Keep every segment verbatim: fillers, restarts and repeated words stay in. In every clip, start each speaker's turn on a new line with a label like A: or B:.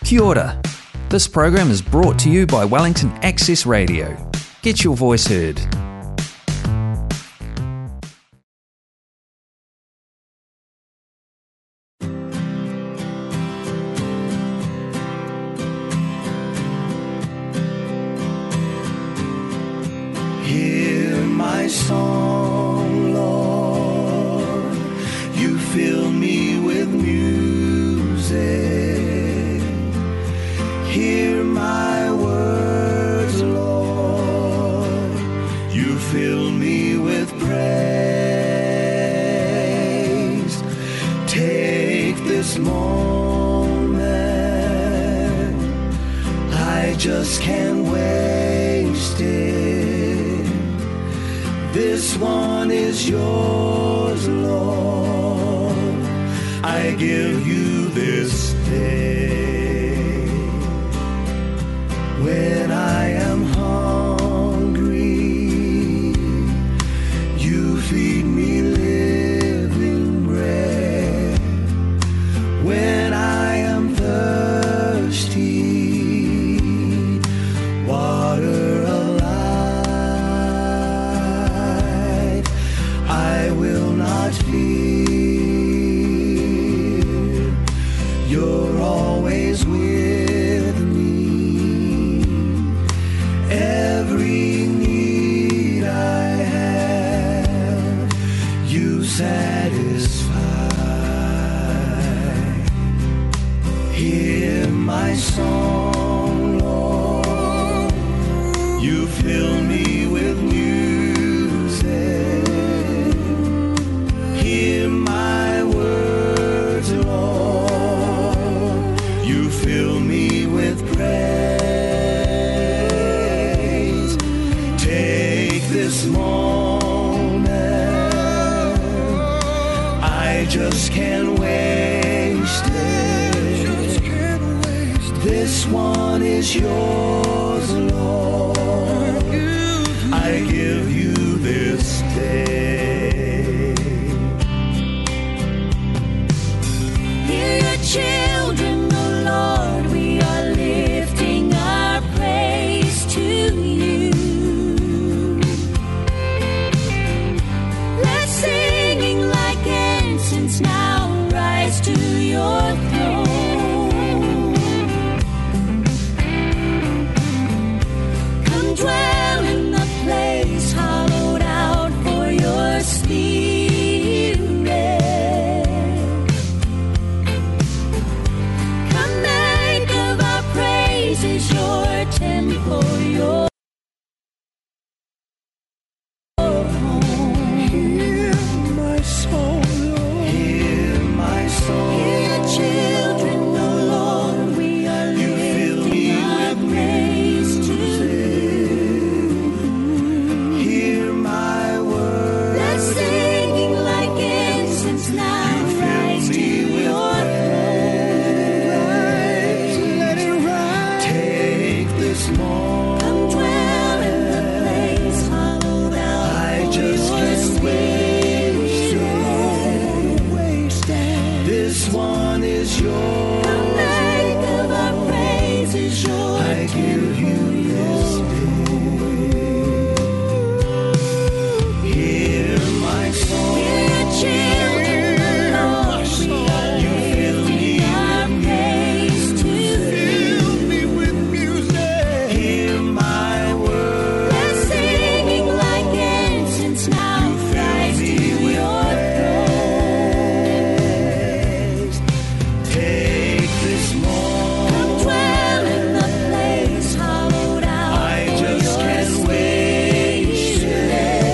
A: Kia ora. This program is brought to you by Wellington Access Radio. Get your voice heard.
B: Hear my song, Lord. You fill me with music. Hear my words, Lord. You fill me with praise. Take this moment. I just can't waste it. This one is yours, Lord. I give you this day. When I am hungry, you feed me living bread. When I am thirsty, water of life, I will not fear. You're always with me. Every need I have, you satisfy. Hear my song, Lord. You fill me with music. Hear my words, Lord. You fill me with praise. Take this moment. I just can't waste it. This one is yours, Lord. I give you this day.
C: Hear your children, O Lord, we are lifting our praise to you. Let singing like incense now rise to your throne. Come dwell in the place hollowed out for your spirit. Come make of our praises your temple, your home.
B: Hear my soul, Lord. Hear my soul.
C: Hear your children, O Lord, we are
B: You fill me
C: lifting our
B: with
C: praise to you.
B: Hear my words.
C: Let singing like incense now rise to your throne.
B: Let it rise. Take this moment.
C: Come dwell in the place hollowed out
B: I
C: for
B: just
C: your
B: can't
C: spirit.
B: This one is yours.
C: Come make of our praises your
B: I give you this day. Hear my song.
C: Hear your children, Lord, we are
B: You fill me
C: lifting our praise to
B: Fill me with music. Hear my words.
C: Let singing like incense now rise to your throne.
B: Take this
C: Come
B: moment.
C: dwell in the place hollowed out
B: I
C: for
B: just
C: your
B: can't waste
C: spirit.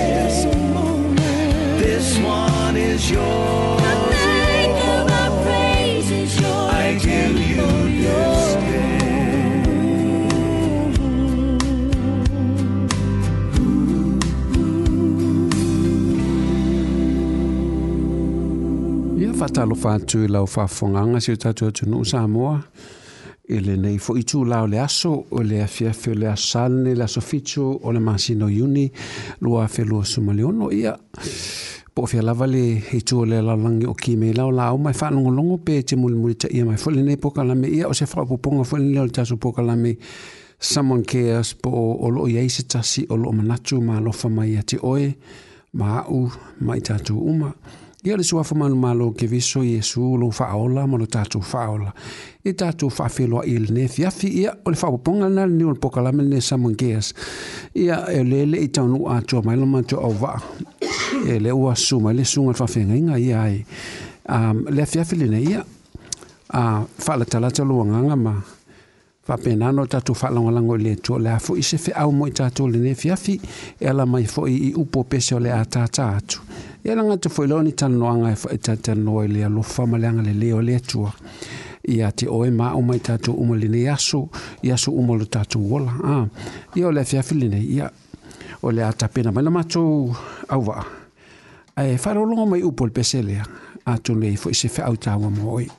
B: This one is yours.
C: Come make of our praises your
B: I give you this day.
D: Ia whatalo whātu i lau whawhonganga si o tātua tunu Samoa. E le nei fo i tū lao le aso o le afiafe o le asane le aso fitu o le masino iuni lua whelua sumaliono ia. po fia lava le he tu le la langi o ki me la la o mai fa longo longo pe te mul mul te ia mai fo le ne po kala me ia o se fa poponga fo le le tasu po kala me someone cares po o lo ia se tasi o lo manatu ma lo fa mai te oe ma u mai tatu uma ia le sua fa manu malo ke viso Yesu lo fa ola ma lo tatu fa ola e tatu fa felo il ne fia fi ia o le fa poponga na ni o po kala me ne someone cares ia e le le i tanu a to mai lo ma to ova e le ua suma le sunga fa fenga inga ia ai um le fia fi le ia a fa la tala talo nganga ma fa pena no tatu fa lango lango le to le fo i se fe au mo tatu le ne fia fi e la mai fo i upo pese le atata atu e la ngata fo loni tanu anga fo tata no le lo fa malanga le le o le tua ia te oe ma o mai tatu umo le ne yaso yaso umo lo tatu wola ah ia le fia fi le ia o le atapena mai la mato au va ai fa lo mai upo le pese le atu le fo i se fe au tawa mo oi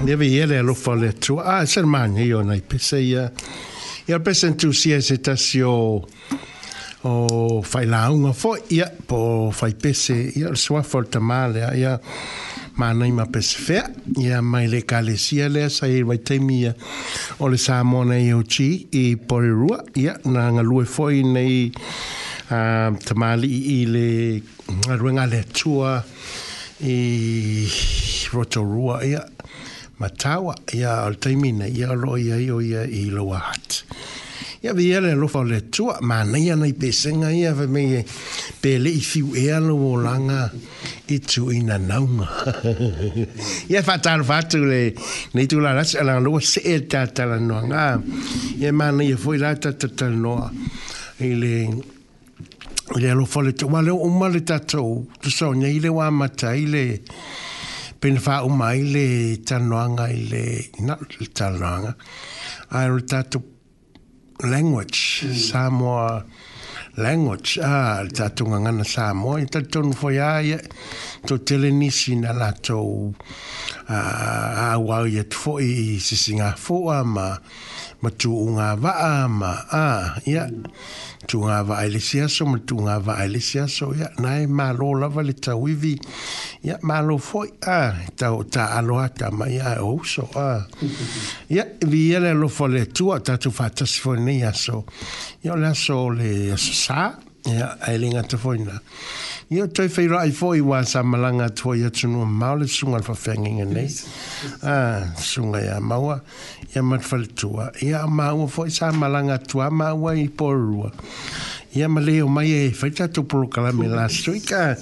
E: Ia vi ele alofa le tua. Ah, ser mani io nei pese ia. Ia pese entusia se tasio o fai launga fo ia po fai pese ia sua forta male ia mana ima pese fea ia mai le kalesia le sai vai temia o le Samoa i o chi i Porirua ia na ngalue foi nei uh, tamali i le ruenga le tua i Rotorua ia matawa ia o temina ia lo ia o ia i loa hat. Ia via le lofa le tua mana ia nei pesenga ia ve me pele i fiu e alo o langa i tu ina naunga. Ia fatal fatu le nei tu la rasa la lo se e tata la noanga. Ia mana ia foi la tata tata noa. I le le lofa le tua le o male tatou tu sonia i le wa mata i le pen fa o mai le tanoanga i le na tanoanga. Ai le tatou language mm. Samoa language ah tatunga ngana Samoa tatun foya ya to telenisi na la to ah wa ya fo i sisinga fo ma matu unga va ma ah ya tu nga va elisia so matu nga va elisia so ya nai ma lo lava le tawivi ya ma lo fo ah ta ta aloha ma ya o so ah ya vi ele lo fo le tu ta tu fata fo ni ya so yo la so le sa ya ailinga te fo ina yo toi fai rai fo i wa sa malanga to ya tunu ma le sunga fa fenging nei ah sunga ya mawa ya mat fal tua ya ma o fo sa malanga tua ma wa i porua ya ma leo mai e fai ta tu pro kala me la suika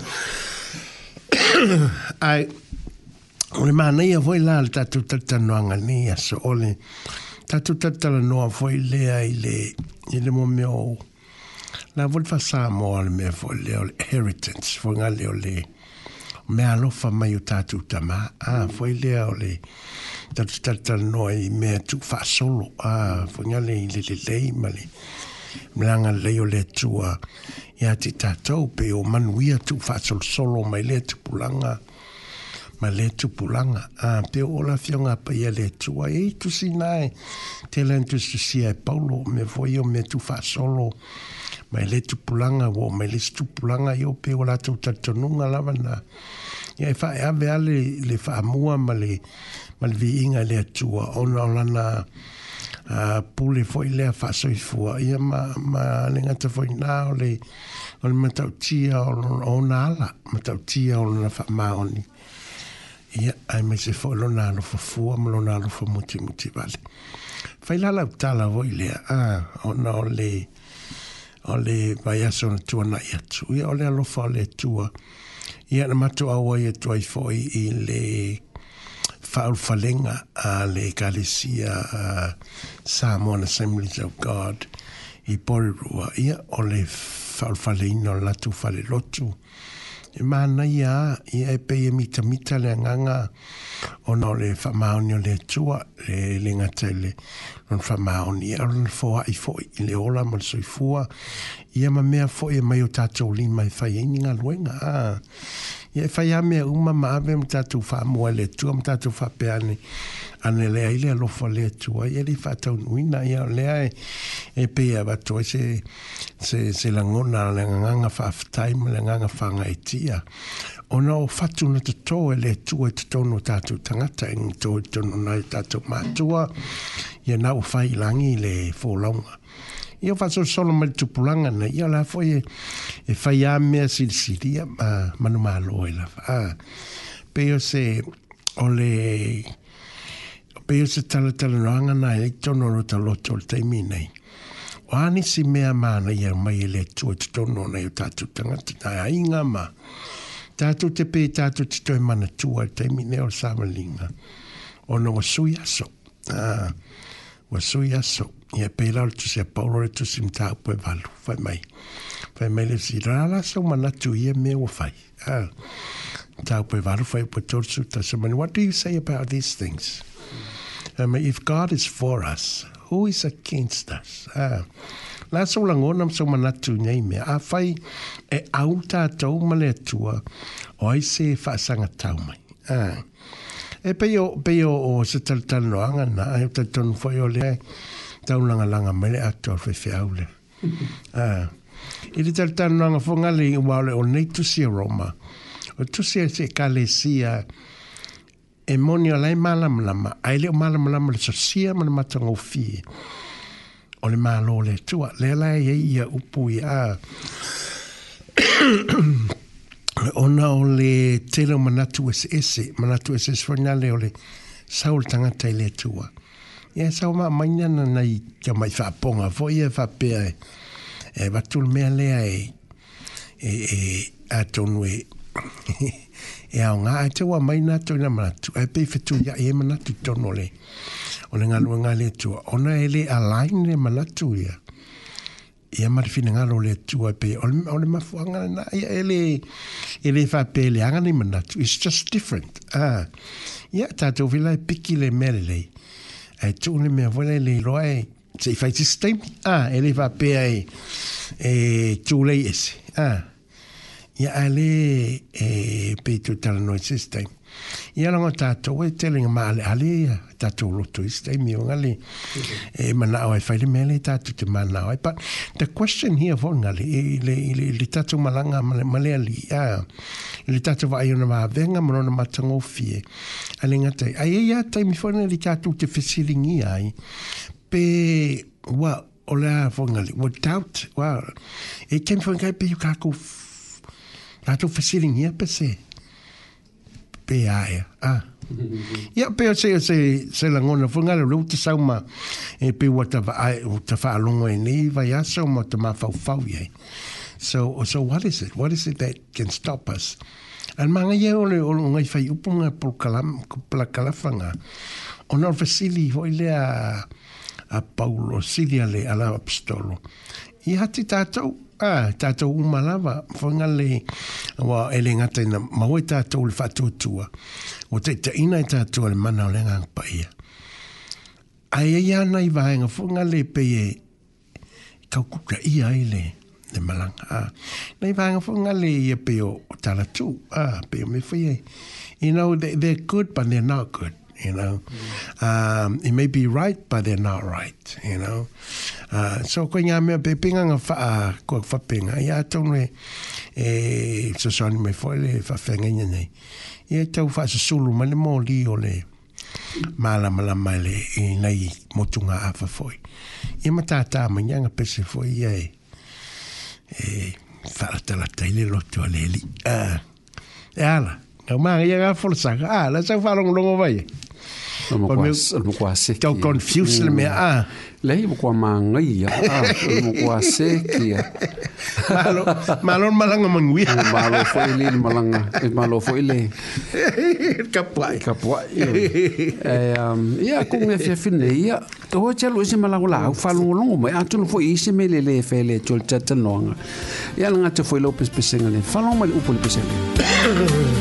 E: ai ole mana ia foi la ta tu ta noanga ni so ole ta tu ta la no foi le ai le ile mo meo la vol fa sa mo me foi le heritage foi nga le le me alo fa mai ta tu ta ma ah foi le ole ta tu ta no i me tu fa solo ah foi nga le le le mali mlanga le le tua ya ti ta to pe o manuia tu fa solo mai le tu pulanga ma le tupulanga a pe ola fionga pa ia le tua e tu sinai te lentu su sia Paulo me voio me tu fa solo ma le tupulanga wo me le tupulanga io pe ola tu tatonunga lavana ia fa e ave ale le fa mua ma le ma le viinga le tua ona lana a pule foi le fa so fua ia ma ma le ngata foi na le on matautia on ala matautia on na fa maoni ia ai me se fo lona lo fo fu am lona lo fo muti muti vale fai la la tala voi le ah ona ole ole vai a son tu na ia tu ia ole lo fo le tua ia na matu awa ia tu ai fo i le fa falenga a le galesia Samoan Assemblies of God i Porirua ia ole fa falino la tu fale lotu e mana ia ia e pe e mita mita le nganga ono le whamaoni o le tua le le ngatele non whamaoni e on foa i foi i le ola ma soi fua ia ma mea foi e mai o tātou lima i whai eininga luenga ah. Ia e whai a mea uma ma ave ma tātou whamua le tua ma tātou whapeane ane lea i le alofa le tua ia li whatau nuina ia lea e, e pe a watu se, se, se langona le nganga whaftaima le nganga whanga e tia ona o whatu na te tō e le tua te tono tātou tangata e tō e tono nai tātou mātua ia na o whai langi le whōlaunga ia whaso solo mai tupulanga na ia la foi e, e whai a mea silisiria ma manu malo e la ah. Peo se o le peo se tala tala noanga na e tono rota loto o teimi nei o ani si mea mana ia mai e le tua te tono na i tātou tangata na inga ma tātou te pe tātou te toi mana tua teimi nei o Samalinga o no wasui aso ah. Wasui aso ia pela o tu se Paulo e tu si mta upo e valu fai mai fai mai le si rala so manatu ia me o fai ah. Mta upo e valu fai upo torsu ta se mani what do you say about these things I mean, if God is for us who is against us ah. La so langona so manatu nei me a fai e au tātou ma le tua o ai se whaasanga tau mai ah. E pe o pe o se tal tal no anga na e tal ton foi o le tau langa langa mele actor fe fiaule. Ah. Ili tal tal no anga fonga le wa le o nei tu si Roma. O tu si se kalesia e moni lai malam lama. Ai le malam lama le sia ma matango fi. O le malo le tua le lai ia upu ia. Ona o le telo manatu ese ese, manatu ese ese whanale o le saul tangata i le tua. Ia sau maa mainana nei kia mai whaaponga, fo ia whapea e, e watul mea lea e, e, e a tonu e, e au ngā e te wa mai nato ina manatu, e pei whetu ia e manatu tono le, o le ngalua ngā le tua, ona e le alain le manatu ia. Ia marifina ngalo le tua pe o le mafuanga na ia ele ele fa pe le anga ni manatu. It's just different. Ah, ia tato vila piki le mele ai tu le me vola le roe se fai system. Ah, ele fa pe ai e tu le ese. Ah, ia ale e pe tu tal no system. Ia longa tato e telling ma ale ale tato lo to system mi ngale e mana o fai le mele tato te mana o. But the question here for ngale e le le le tato malanga male ali a le tato va iona ma venga mo na matango fie ale ngate ai ia tai mi fona le tato te fesilingi ai pe wa ola for ngale what doubt wa e kem for ngai pe you ka ko tato fesilingi pe se pe ai ah ia pe se se se la ngona funga le ruta sauma e pe wata ai ta fa longo e ni vai aso mo te ma fau fau ye. So so what is it? What is it that can stop us? Al manga ye ole o ngai fai upunga por kalam pla kalafanga. Ona fasili foi le a a Paulo Silia le ala apostolo. Ia ti tatou ah tatou umalava funga le wa ele ngata na mawe tatou le fatutua. O te te ina i tātua le mana o le ngang paia. Ai e ana i vaenga funga le pe e kaukuka i ai le le malanga. Ah. Nei vaenga funga le i pe o talatu. Ah, pe o me fui e. You know, they, they're good, but they're not good. You know, mm. um, it may be right, but they're not right. You know, uh, so ko nga me pe pinga nga fa ko fa pinga ya tonu e so so me foi le fa fenga nei. Ia tau fa se sulu ma le mo li o le mala mala male i nei motunga afa foi. Ia matata ma nyanga pese foi ia e e fa la tele lo to le li. Ah. Ala. Ngau ma ia ga forsa. Ah, la sa fa long longo vai.
D: No mo quase, mo quase.
E: Tau confuse le me ah.
D: Lei mo kwa mangai ya. Ah, mo quase kia.
E: Malo, malo malanga mangui.
D: Malo foi le malanga, e malo foi le.
E: Kapuai.
D: Kapuai. Eh, um, ia ku me fe fine ia. To chelo se malanga la, fa longo longo mai atu no foi ise me le le fe le tol tata nonga. Ia langa te foi lo pes pesenga le. Fa longo mai upo le pesenga.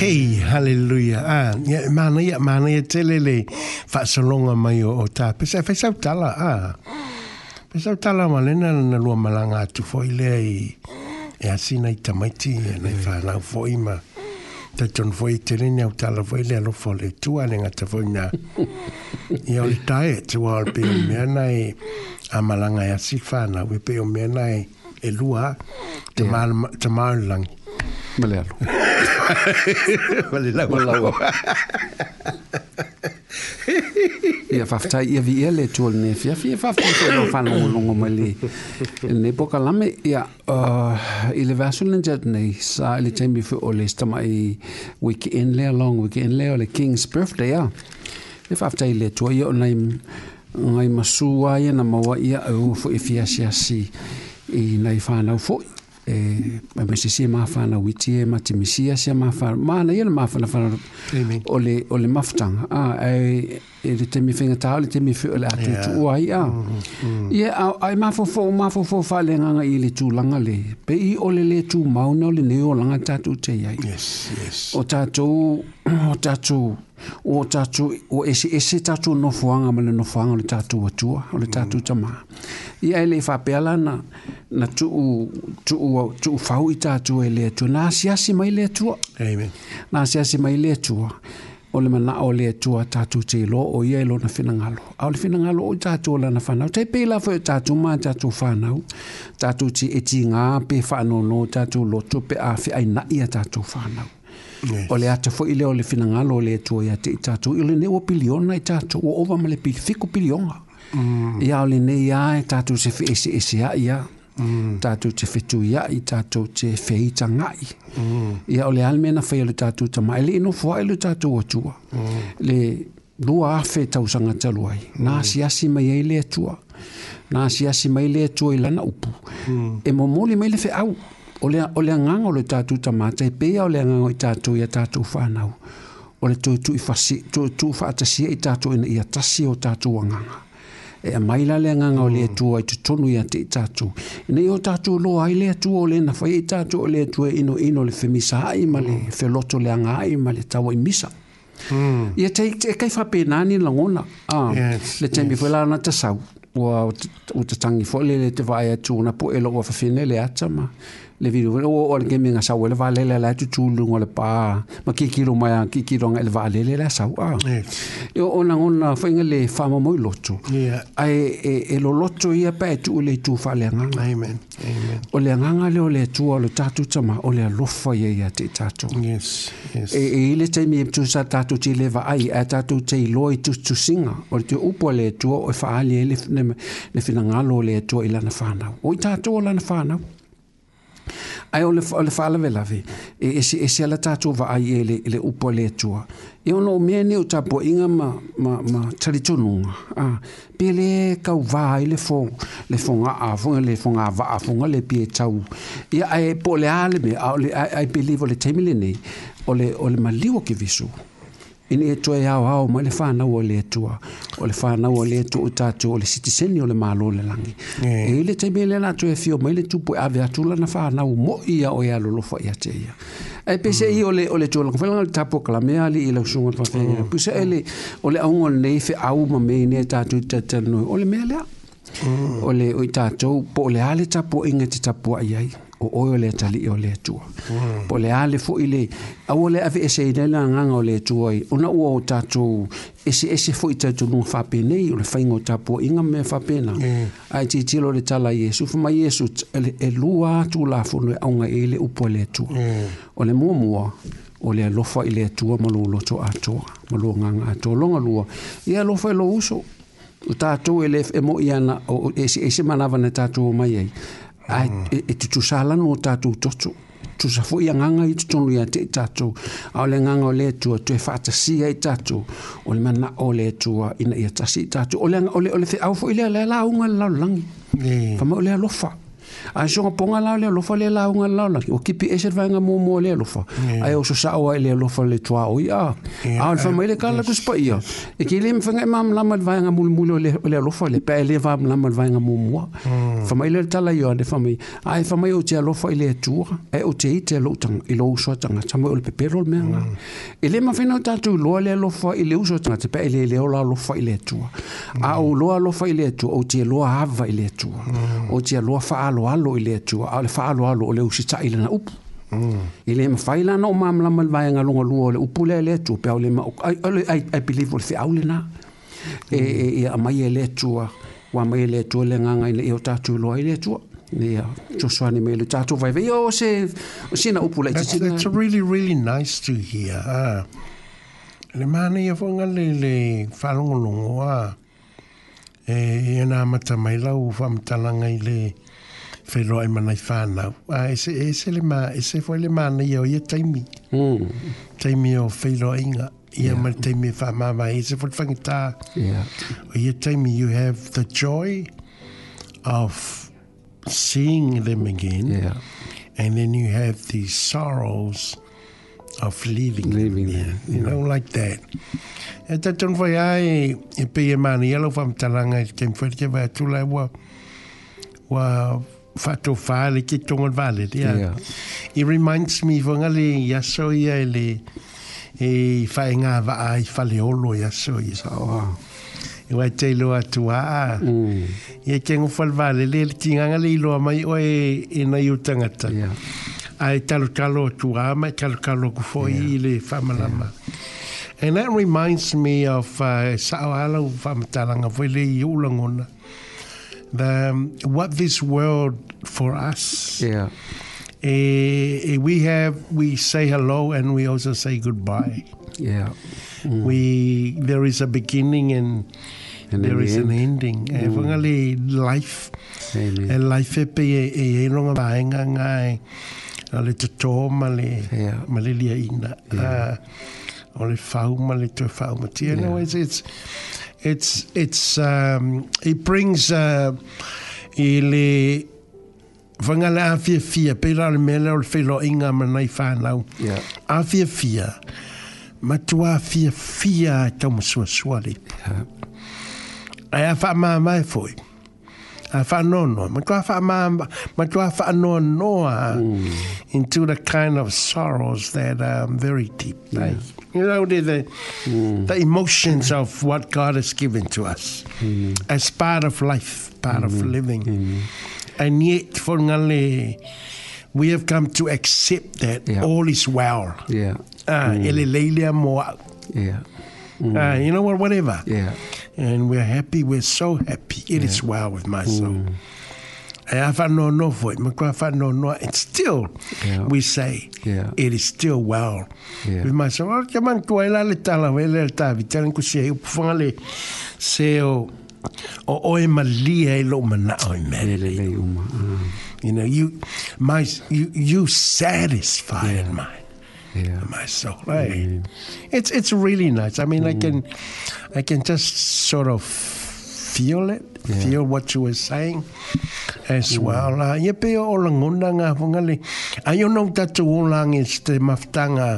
E: Hey, hallelujah. Ah, ya mana ya mana ya telele fa solonga mai o ta. Pesa pesa tala ah. Pesa tala malena na lua malanga tu foi le e asina i tamaiti na fa na foi ma. Ta ton foi telenya o tala foi le lo fole tu ale ngata foi na. Ia o tae tu al pe me na e a malanga ya sifana we pe o me na e e lua te mal te mal lang.
D: Malelo.
E: Malelo. Malelo.
D: Ia faftai ia vi ele tol ne fia fia faftai no fa no longo mali. Ne poka lame ia ile vasul jet nei sa ile tembi fu ole stama i weekend le long weekend le ole King's birthday ya. Ia faftai le to ia nai ngai masua ia na mawa ia o fu fia sia si i nai fa na fu e ma me si ma fa na witi ma ti misia sia ma fa ma na ia ma fa na fa ole ole maftang a e e te mi finga ta le te mi fu le atu tu ai a ia ai ma fo fo ma fo fo fa le nga i le tu langa le pe i ole le tu ma no le ne o langa ta tu te ai
E: yes yes
D: o ta tu o ta tu o ta tu o ese ese ta tu no fuanga ma le no fuanga le ta tu tu o le ta tu tama ia le fa pela na na tu tu tu fau i ta tu ele tu na sia si mai le tu
E: amen
D: na sia si mai le tu o le mana o le tu ta tu te lo o ia lo na finangalo au le finangalo o ta tu la na fana te pela fo ta tu ma ta tu fana ta tu ti etinga pe fa no no ta tu lo tu pe a fi ai na ia ta tu fana o le ata fo ile o le finangalo le tu ia te ta tu ile ne o piliona ta tu o ova male pi fiku piliona ia o le ne ia ta tu se fi ese ese ia tatu te fitu ia i tatu te feita ngai ia o le almena fai le tatu tama ele ino fua ele tatu atua le lua afe tausanga taluai na siasi mai e le atua na siasi mai le atua i lana upu e momoli mai le fe au o le o le nganga o le tatu tama te pea o le nganga i tatu ia tatu whanau o le tu tu i fasi tu tu whaatasia i tatu ina ia tasi o tatu nganga e maila le nganga o le tu ai tonu ia te tatu nei o tatu lo ai le tu o le na fai tatu o le tu ino ino le femisa ai ma le feloto le anga ai ma le tawa i misa ia te te kai fa penani langona ah le tembi foi la na tasau o o te tangi fo le te vai tu na po elo o fa fine le atama le video o o le gaming sa o le vale le la tu tu lungo le pa ma ki ki lo mai ki ki lo le vale le la sa ah io ona ona foi ngale fama mo loto ai e lo loto ia pa tu le tu fa le nga
E: amen amen
D: o le nga le o le tu o le tatu tama o le lofa ia ia te tatu
E: yes yes
D: e e le te mi tu sa tatu ti le va ai a tatu te loi tu tu singa o te upo le tu o fa ali le le fina ngalo le tu ila na fana o tatu o la na fana ai o le le fala velavi e ese ese la tatu va ai ele le upo le tua e ono me ne o tapo inga ma ma ma traditonunga ah pele ka va ile fo le fonga a fonga le fonga va a fonga le pie tau ia ai po le ale me ai believe le temile nei o le o le maliwo ke visu ini e toa au au ma le whana o le tua o le whana o le tua tatu o le citizen o le malo le langi e ile te mele na tu e fio ma ile tupu ave atula na whana o mo ia o ia lolofa ia te ia e pese i o le o le tua langa whalang le tapo kalamea li i lau sunga whawhenga puse ele o le aungo nei fe au ma mei ne tatu tatanu o le mea lea o le o i tatu po le ale tapo inga te tapo ai ai o oyo le tali o le tua po le ale fo ile au le ave ese ina la nganga o le tua ona ua o tatu ese ese fo i tatu nung whape nei o le whaingo tapo inga me whape na ai ti tilo le tala Yesu fuma Yesu e lua tu la fono e aunga e le upo le tua o le mua mua o le alofa i le tua malu loto atoa malu nganga atoa longa lua i alofa i lo uso o tatu e le e mo iana o ese ese manava na tatu o mai ei ai e tu sala no tatu totu tu sa fo ia nganga i tonu ia te tatu au le nganga o le tu tu e fata si ai tatu o le mana o le tu ina ia tasi tatu o le o le o le au fo ile la la unga la langi fa mo le lofa a jonga ponga la le lofa le la unga la langi o kipi e ser vanga mo mo le lofa ai o so sa o le lofa le tu o ia a fa mo le kala ku spa ia e ki le mfanga mam la mal vanga mul mul le le lofa le pe le va la mal vanga mo mo Whamai le tala i o ane whamai. Ai whamai o te alofa i le atua. E o te i te alo tanga. I lo uso tanga. Tama o le pepero le mea ngā. I le mawhina o tātou loa le alofa i le uso tanga. Te pe le leo la alofa i le atua. A o loa alofa i le atua. O te loa hava i le atua. O te loa whaalo alo i le atua. A le whaalo alo o le usita i le na upu. I le mawhaila na o mamlama le vaenga lunga lunga o le upu le le atua. Pea o le ma... I believe o le whiau le na. E a mai e le atua. Wa mai le atua le nganga i le eo tātou loa i le atua. Yeah, Joshua me le tato vai vai o se o sina upu le
E: That's, that's really, really nice to hear. Ah. Le mani e whonga le le whalongolongo a e e nā mata mai lau whamtalanga i le whero e manai whanau. Ah, e se, e se le ma, e se fo le mani o ia taimi.
D: Mm.
E: Taimi o whero inga. Ia ma taimi e whamama e se fo le whangita.
D: Yeah.
E: O ia taimi you have the joy of seeing them again,
D: Yeah.
E: and then you have the sorrows of leaving,
D: Leaving
E: them,
D: them,
E: you know, like that. E taton vai ai e pe e mani alo fam talanga e kem foi ke vai tu lai wa wa fato fale ki tonga vale, yeah.
D: Yeah.
E: It reminds me von ali yaso ia ele e fai nga va ai fale olo yaso ia.
D: Oh.
E: I wai te loa tua.
D: Mm.
E: Ia ke ngofal vale le tinga le loa mai o e e na yu tangata.
D: Yeah.
E: Ai talo talo tua mai talo talo ku foi le famalama. And that reminds me of uh, Sa'ala Famatalanga foi le iulangona. The um, what this world for us.
D: Yeah.
E: Eh, we have we say hello and we also say goodbye.
D: Yeah. Mm.
E: We there is a beginning and,
D: And
E: there
D: then
E: is
D: the
E: an
D: end.
E: ending. E
D: Mm.
E: whangali life.
D: Amen.
E: E life e pe e e e ronga vaenga ngai. A le tato ma le
D: Yeah.
E: ma le lia ina.
D: Yeah.
E: Uh, o le whau ma le tue whau ma tia.
D: Yeah.
E: No, it's it's it's it's um it brings uh i le whangala a fia fia pe la le mele o le whelo inga ma nei whanau.
D: Yeah.
E: A fia fia. Matua fia fia tau masua suali.
D: Yeah.
E: Ai a wha maa mai foi. A wha nono. Matua wha maa, matua wha noa noa into the kind of sorrows that are very deep.
D: Yeah.
E: You know, the, the,
D: Mm.
E: the emotions of what God has given to us
D: Mm.
E: as part of life, part of living.
D: Mm.
E: And yet, for ngale, we have come to accept that
D: Yeah.
E: all is well.
D: Yeah.
E: Ah, ele leile mo.
D: Yeah.
E: Ah, you know what? Whatever.
D: Yeah.
E: And we're happy. We're so happy. It is well with my soul. And I no no for it. No no. And still,
D: Yeah.
E: we say,
D: Yeah.
E: it is still well
D: Yeah.
E: with my soul. Oh, kaman ko ela le tala wele le tavi. Telen ko se upfangale se o o o e malia e lo mana o e
D: Ele
E: mele.
D: le uma. Ah.
E: You know, you my you you satisfy my
D: Yeah.
E: my soul. Hey. It's it's really nice. I mean, I can I can just sort of feel it,
D: Yeah.
E: feel what you were saying as well. Uh, ye pe o langona nga fungali. Ayo no tatu o lang is te maftanga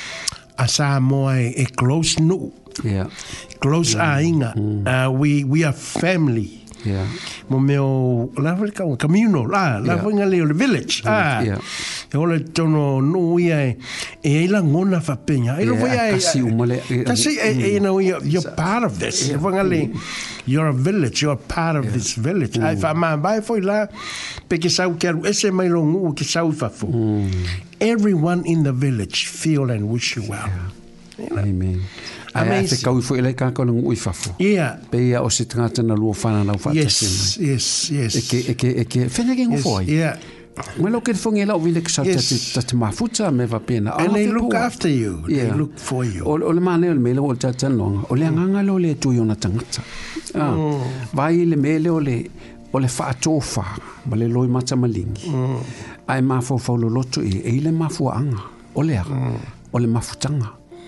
E: asa moa e close no,
D: Yeah.
E: close ainga. Uh, we we are family.
D: Yeah.
E: Mo meo la ka communal la la
D: Yeah.
E: fungali o le village. Ah.
D: Yeah.
E: E ole tono no ia e e la ngona fa penga. E lo
D: Yeah,
E: ia
D: kasi umale-
E: Kasi you know you're, you're part of this. Wangale, you're a village. You're part of this village. Ai fa ma vai foi la pe que sau quero ese mai longo que sau fa fo. Everyone in the village feel and wish you well.
D: Amen. Ai
E: Amazing.
D: te kau foi le ka ko ngui fafo.
E: Yeah.
D: Pe ia o se tangata na lua whana na whata
E: Yes. Yes. Yes.
D: Eke, eke, eke, whena ke
E: Yes,
D: ngofoi.
E: yeah.
D: Mai lo ke whongi lau wile kisa
E: Yes.
D: tati mafuta me wa pena.
E: And
D: Ah,
E: they
D: te
E: look
D: pua.
E: after you. They
D: Yeah.
E: look for you.
D: O, o le mane o le mele o le tata longa. O le anganga lo le tui o na tangata. Ah. Vai le mele o le o le whaatofa. Ma le loi mata malingi. Ai mafo faulo loto e e le mafua anga. O le aga. O le mafutanga.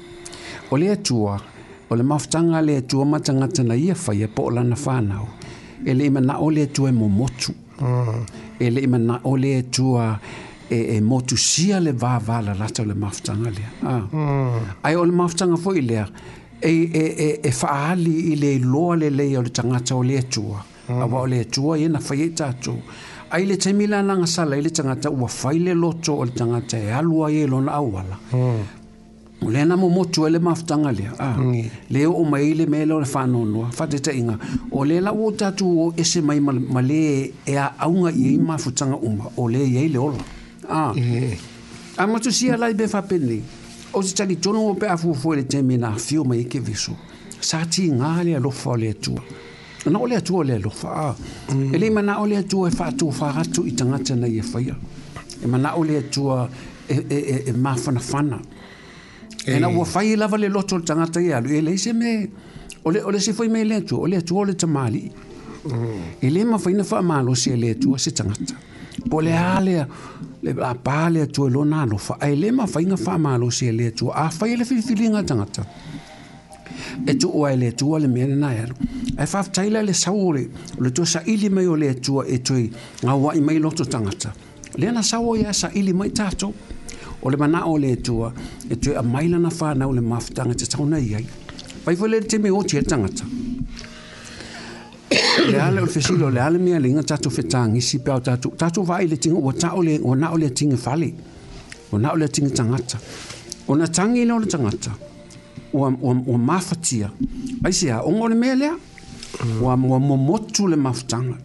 D: O le atua. O le mafutanga le atua matangata na ia whai po o lana whanau. E le ima na o le atua e mo motu. E le ima na o le atua e, e motu sia le vāvala lata o le mafutanga lea. Ah. Ai o le mafutanga fo i lea. E, e, e, e whaali i le loa le lei o le tangata o le atua. Awa o le tua ia na whai e tātou. Ai le taimila nanga sala i le tangata ua whai le loto o le tangata e alua e lona awala. O le na mo motu e le mafutanga lea. Ah. Leo o mai le mele o le whanonua. Whateta inga. O le la o tātou o ese mai ma le e a aunga i ei mafutanga uma. O le i ei le ola. Ah. A matu sia lai be whapene. O se tali tono o pe a fufu le taimina a fio mai ke viso. Sa ti ngā le alofa o le atua. Na o le atua o le alofa. Ah. E le mana o le atua e whātou whāratu i tangata na i e whaia. E mana o le atua e, e, e, e mawhana whana. E na ua whai lava le loto le tangata i alu. E le se me, o le, o le se whai me le atua, o le atua o le tamali. E le ma whaina wha amalo si e le atua se tangata. Po le alea, le a pā le atua lo nā lofa. E le ma whainga wha amalo si e le atua. A whai le whiwhilinga tangata. E tu ua e le atua le mea na ero. E whaftaila le saore, le tua sa ili mai o le atua e tui ngā wai mai loto tangata. Le ana sawo ia sa ili mai tātou. O le mana o le tua, e tue a maila na whanau le mafutanga te tauna iai. Pai fo le te me o tia tangata. Le ale o le fesilo, le ale mea linga tatu whetang isi pēo tatu. Tatu vai le tinga, o ta o le, o na o le tinga whale. O na o le tinga tangata. O na tangi le o le tangata. O, o, o mafatia. Aise a, ongo le mea lea. O, o momotu le mafutanga.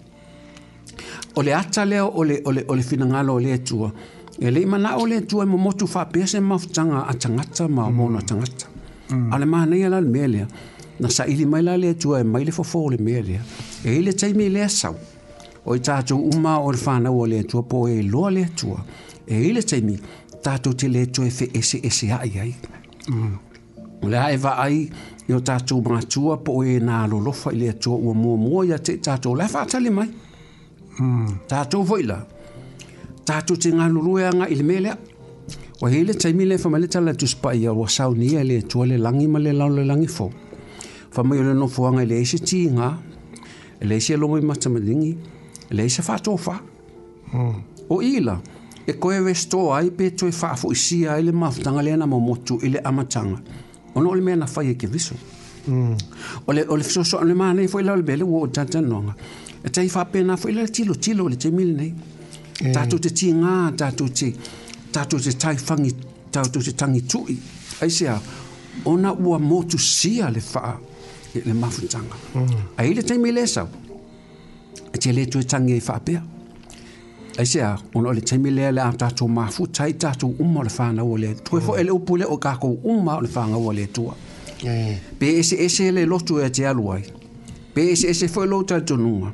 D: O le ata leo o le, o le, o le finangalo o le tua. E le mana o le tua mo motu fa pese mafutanga a tangata ma mona tangata. Mm. Ale mana ia la melea. Na sa ili mai la le tua e mai le fofo le melea. E ile taimi le sau. O i tātou uma o le whana o le tua po e loa le tua. E ile taimi tātou te le tua e fe ese ese ai ai. Mm. Le a e va ai i o tātou mātua po e nā lolofa i le tua ua mua mua ia te tātou le whaatali mai. Mm. Tātou voila. Tātou te ngā lurueanga i le melea. Wa hele taimi le whamale tala tuspa ia wa saunia le tua le langi ma le lau le langi fo. Whamai o le no fuanga le eise ti ngā. Le eise longo i matamadingi. Le eise whātou wha. Mm. O ila, e koe westo ai pe toi whaafo i sia i le mafutanga le ana mo motu i le amatanga. Ono o le mea na whai e ke viso. Mm. O le, o le fisoso ane maa nei fo i lau le bele wo o tantanonga. E tai whapena fo i lau tilo tilo le te mili nei. Tātou te ti ngā, tātou te, tātou te tai whangi, tātou te tangi tui. Aisea, ona ua motu sia le wha, le mafutanga. Mm. Ai le taimi le sau. E te le tue tangi e whapea. Aisea, ona o le taimi le le a tātou mafu, tai tātou umma o le whana o le. Tue fo ele upule o kako umma o le whanga o le tua. Mm. Pe ese ese le lotu e te aluai. Pe ese ese fo e lo tātou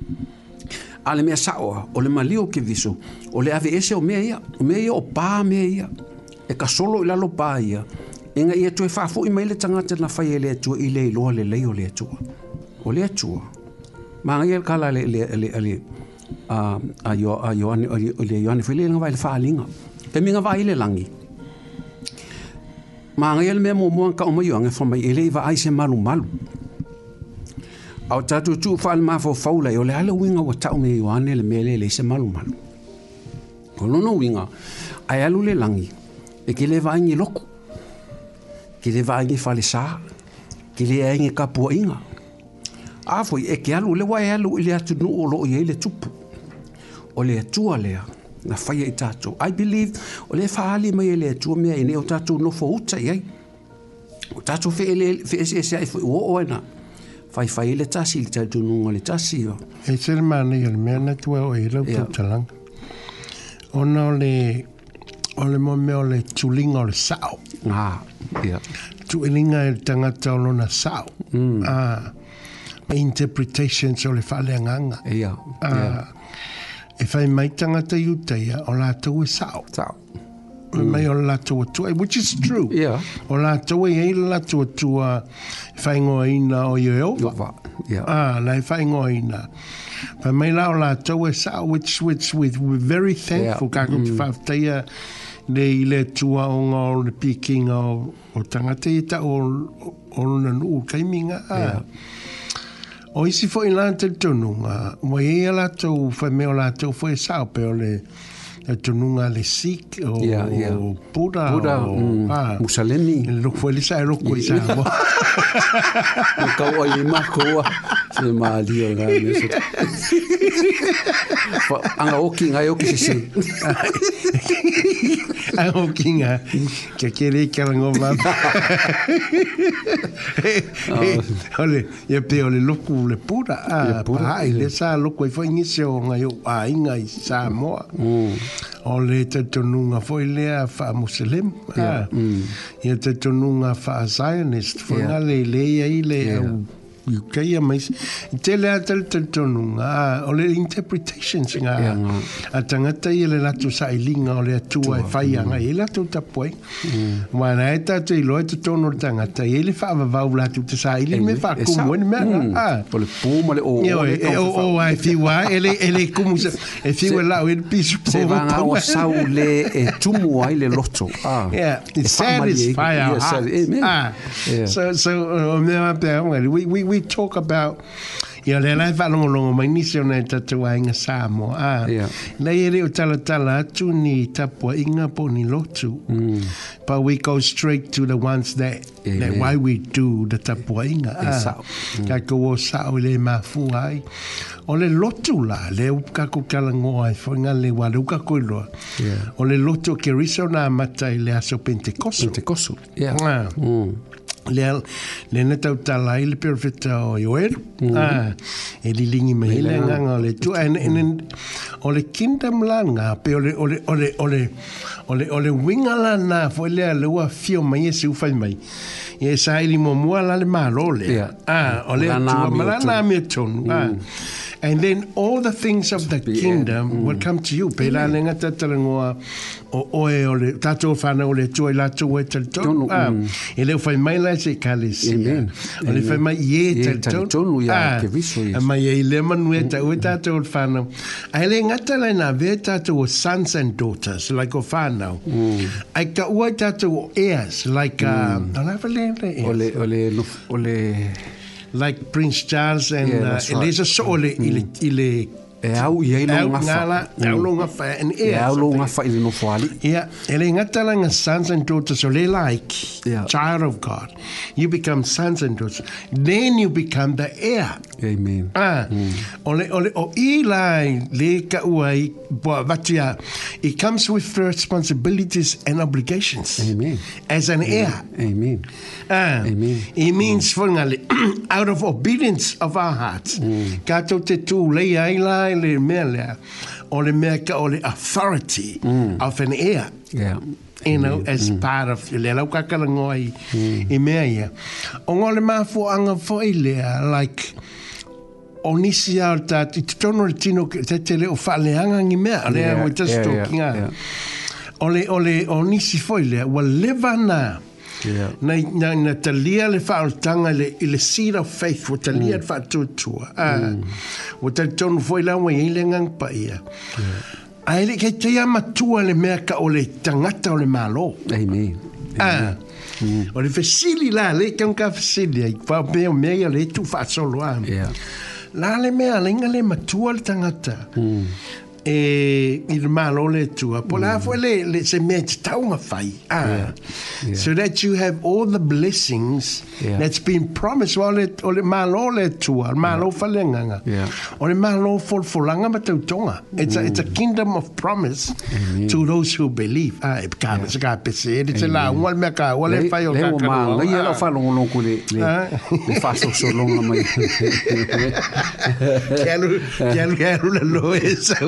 D: ale mea saoa, o le malio ke viso, o le ave ese o mea ia, o mea ia o pā mea ia, e ka solo i lalo pā ia, inga ia tue whafo i mai le tangata na whai e le atua i le iloa le lei o le atua. O le atua. Maa ngai kala le, le, le, le, a, a, yo, a Ioane, o le Ioane While, nga vai le whaalinga. Pe minga vai le langi. Maa ngai le mea mo mua ka o mai o nge whamai, e le iwa aise malu malu. Au tātou tū whaal mawhau whaulai, o le ala winga wa tau me Ioane le mele le se malu malu. O lono winga, ai alu le langi, e ke le vaingi loko, ke le vaingi whale sā, ke le aingi kapua inga. Afoi, e ke alu le wai alu i le atu nu o loo i le tupu. O le atua lea, na whaia i tātou. I believe, o le whaali mai le atua mea i ne o tātou no fo uta i ai. O tātou whi ese ese ai fwi uo oena. Fai fai le tasi le tātou nunga le tasi o.
E: E sere mana i le mea na tua o i lau tautalanga. Ona o le, o le mo mea o le tulinga o le sao.
D: Ah, ia.
E: Tulinga e tangata o lona sao.
D: Mm.
E: Ah, interpretations o le whale anganga.
D: Ia,
E: ia. E whai mai tangata i uteia o la tau e sao.
D: Sao.
E: Mm. Mai o la tau atua, which is true.
D: Yeah.
E: O la tau e hei la tau atua whai ngoa ina o Iova.
D: Yeah.
E: Ah, lai whai ngoa ina. Whai mai la o la tau e sao, which, which, with, we're very thankful, yeah. Kako te whafteia le i le tua o ngā o le pikinga o, o tangata i ta o, o luna nuu kaiminga. Ah. Yeah. O isi fo i la te tonunga, mo i e la tau whai meo la tau fo e sao pe o le e tonunga le Sikh o,
D: yeah, yeah.
E: o Buddha,
D: Buddha
E: o
D: mm,
E: ah,
D: Musalemi.
E: Loko foi lisa e loko i sa mo.
D: Kau o i mako. Se mali o nga me so. Anga oki ngai oki se.
E: Anga oki nga ke kere kalango ma. Ole, ye pe ole loku le pura a pa ile sa loku foi ngise o ngai o a inga i sa mo. Ole te tonunga foi le a fa muslim. Ah. Ye te tonunga fa Zionist foi ngale le ia ile you kaya mais tele atal tonunga ole interpretations nga atangata ile la tu sa ilinga ole tu ai fai nga ile tu tapoi mana eta te lo te tono tangata ile fa va va tu te sa ile me fa como en me ah
D: ole puma le o
E: o o ai fi wa ele ele como se e fi la o il piso
D: se va nga o saule e tumu ai le loto ah
E: yeah it's satisfy ah so so me va pe we we we talk about ia le lai fa longo longo mai nisi ona e tatua inga Samoa ah nei ere o tala tala atu ni tapua inga po ni lotu but we go straight to the ones that that why we do the tapua inga ah ka ko sa o le mafu ai o le lotu la le ka ko kala ngoa fo nga le wa le ka ko lo o le lotu ke risona matai le aso pentecosto
D: pentecosto yeah
E: le le neta utala ile perfecta o yoer ah ele lingi mai le nganga le tu en en o le kingdom langa pe ole ole ole ole ole ole wingala na fo le le wa fio mai se u fai mai e sa ili mo mo la le malole ah ole tu mala na mi ton ah and then all the things of the kingdom mm. will come to you. Pela lenga tatalangoa o oe ole tato fana ole toi la to e tato. Ah, ele fai mai la se kalis.
D: Amen.
E: Ole fai mai ye tato.
D: Tato ya ke viso ye.
E: Ama ye le manueta o tato fana. Ele ngata la na ve tato sons and daughters like o fana. Ai ka o tato heirs like um ole
D: ole ole
E: like Prince Charles and yeah, uh, right. Elisa Sole mm. ile ile
D: e au ia ilo
E: ngala au longa fa and
D: e au longa fa ile no fali
E: yeah ele ngatala nga sons and daughters so they like yeah. Child of God you become sons and daughters then you become the heir
D: amen
E: ah mm. ole ole o ilai le ka uai bo vatia it comes with responsibilities and obligations
D: amen
E: as an
D: amen.
E: heir
D: amen
E: ah
D: amen
E: it means for out of obedience of our hearts ka to te tu le ai lai le mele o le mea ka o le authority mm. of an heir
D: yeah
E: you know mm. as mm. part of le lau ka kala ngoi mm. i mea ia o ngole mafo anga fo ile like o nisi au ta ti tono le tino te te le o faleanga ngi mea le
D: yeah,
E: o just
D: yeah,
E: talking
D: yeah, yeah.
E: ole ole o nisi fo ile wa live na
D: yeah
E: na na na talia le fautanga le ile seed of faith wa talia mm. fa tutu ah wa tal ton foi la wa ile ngang pa ia ai le ke te ama tua le mea ka o le tangata o le malo
D: amen
E: ah o le fesili la le kan ka fesili ai fa be o mea le tu fa solo ah
D: yeah
E: la le mea le ngale matua le tangata e il malo le tua pola mm. le le se met tauma fai ah yeah. Yeah. So that you have all the blessings yeah. that's been promised while it ole malo le tua malo yeah. falenganga
D: yeah.
E: ole malo for folanga matautonga it's mm. a, it's a kingdom of promise Amen. To those who believe ah e ka se ka pese it's la wal me ka wal fai o ka
D: ka le ia la fa longo longo le le fa so so longa mai
E: quero quero quero la lo esa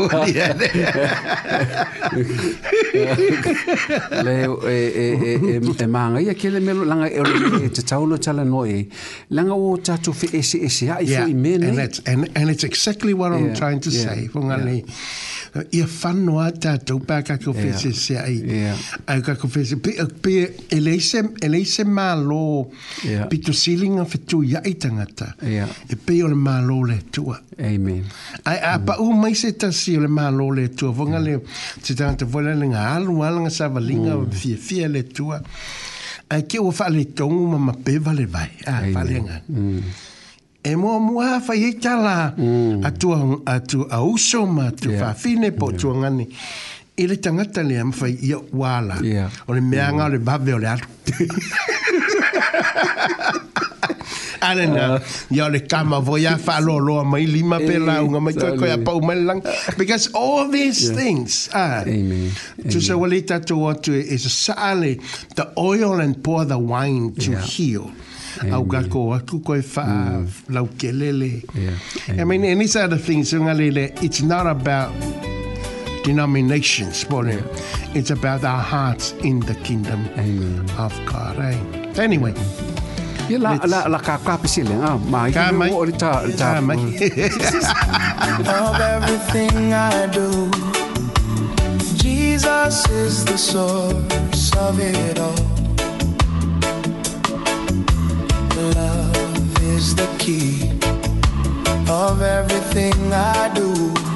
D: le e e e e manga ia ke le melo langa e te taulo tala no e langa o tatu fe ese ese ai fo i mene
E: and that's and and it's exactly what I'm yeah. trying to yeah. say fongale ia fanno ata to pa ka ko fe ese ai ai ka ko fe pe pe elise elise malo pito ceiling of tu ya itangata e pe o malo le tua
D: amen
E: ai apa u mai se tasi le malo le tua vonga le te tanta vola le nga alu ala nga savalinga fia fia le tua ai ke o fa le tongu ma pe vale vai a fa le nga e mo mo fa ye tala atu atu auso ma tu fa fine po tu ngani ile tangata le am fa ia wala o le meanga o le bave o le atu Ana na ya le kama voya fa lo lo mai lima pela unga mai ko ko ya pau mai lang because all these yeah. things ah
D: amen
E: to say walita to what is sale the oil and pour the wine to yeah. heal au ga ko aku ko fa lau kelele yeah. I mean and these other things it's not about denominations yeah. it's about our hearts in the kingdom amen. Of God eh? Anyway
D: ya la la la ka ka pisile ah mai o ta ta
B: of everything I do Jesus is the source of it all love is the key of everything I do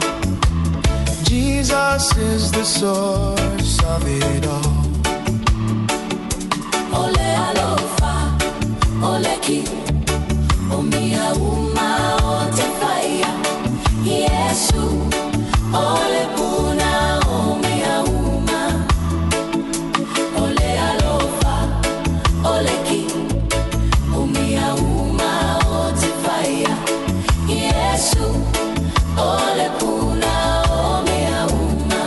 B: Jesus is the source of it all
C: ole alofa ole ki o mia uma o te faia Yesu ole puna o mia uma ole alofa ole ki o mia uma o te faia Yesu ole puna o mia uma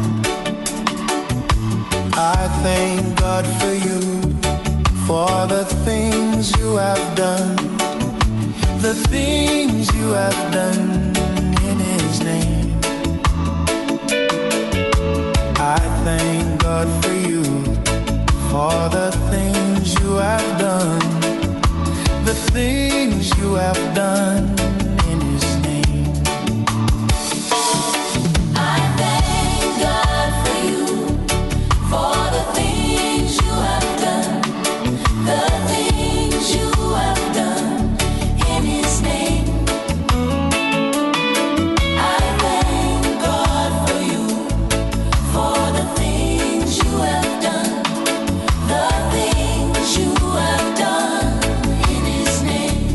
B: I thank God for you for the things you have done, the things you have done in His name. I thank God for you, for the things you have done, the things you have done in His name.
C: I thank God for you, for the things you have done. The things you have done in His name. I thank God for you, for the things you have done. The things you have done in His name.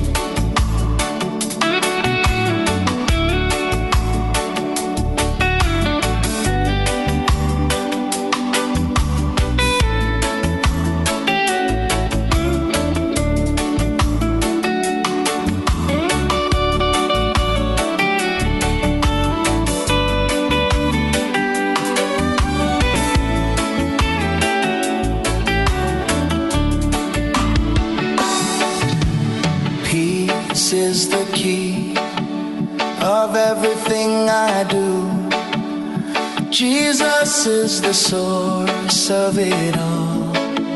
B: Peace is the key of everything I do. Jesus is the source of it all.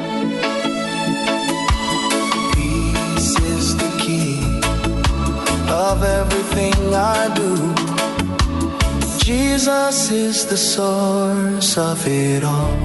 B: Peace is the key of everything I do. Jesus is the source of it all.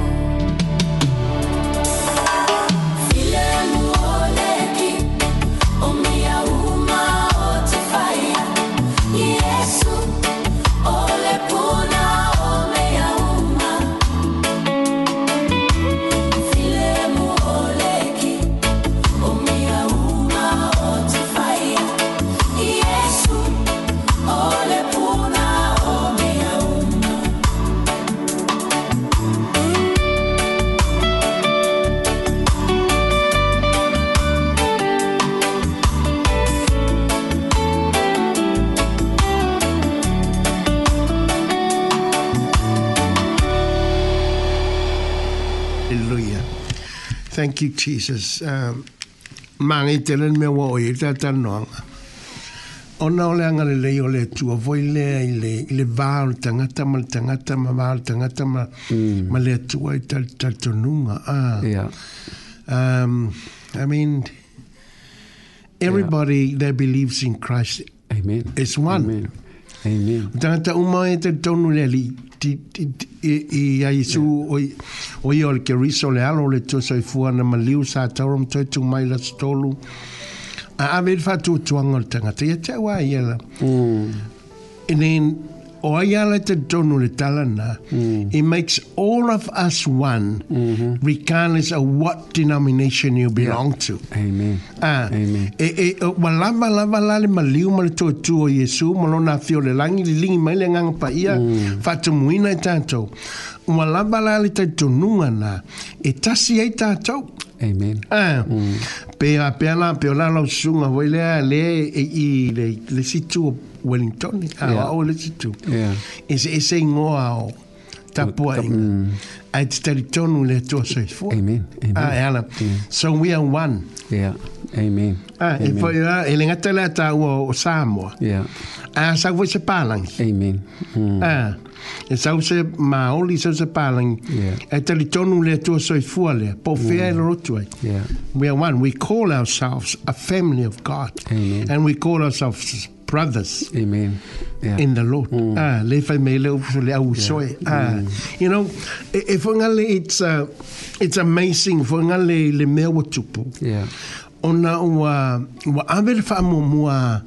E: Thank you, Jesus. Um, mangi telen me wo i tata noanga. Ona ole anga le lei ole tua voi lea i le, i le vāo tangata ma tangata ma vāo tangata ma, mm. ma lea tua i tal tatonunga. Ah.
D: Yeah.
E: Um, I mean, everybody yeah. that believes in Christ
D: Amen.
E: is one.
D: Amen. Amen.
E: Tangata uma e te tonu le li ti i a Yesu o i o le ke riso le alo le to sai fua na maliu sa tauram toi tu mai la stolu a ave fa tu tuanga le tangata ia te wa ia and then o ia le te tonu le talana mm. it makes all of us one mm-hmm. regardless of what denomination you belong yeah. to.
D: Amen.
E: Ah,
D: Amen.
E: E e wa lava lava la le maliu ma le to tu o Yesu mo lona fio le langi le lingi mai le ngang pa ia mm. fa tu muina tanto wa lava la le te tonunga na e tasi ai tatou
D: Amen.
E: Ah, pe a pe la pe la la sunga voi le le i le le situ Wellington. Ah, o le situ.
D: Yeah.
E: Is is ngoa o tapua. Ai te tonu le to so fo.
D: Amen. Amen.
E: Ah, ela. So we are one.
D: Yeah. Amen.
E: Ah, e foi lá, ele ngata la ta o Samoa.
D: Yeah.
E: Ah, sa voi se palang.
D: Amen. Mm.
E: Ah. E sa se maoli sa se palang.
D: Yeah.
E: E te tonu le to so fo le. Po fe le rotu.
D: Yeah.
E: We are one. We call ourselves a family of God.
D: Amen.
E: And we call ourselves brothers
D: Amen. Yeah.
E: in the Lord.
D: Mm.
E: Ah, le fai me le uso le au soe. Ah, you know, e fo ngale it's uh, it's amazing fo ngale le mea wa tupu.
D: Yeah.
E: Ona ua ua ave fa mo mua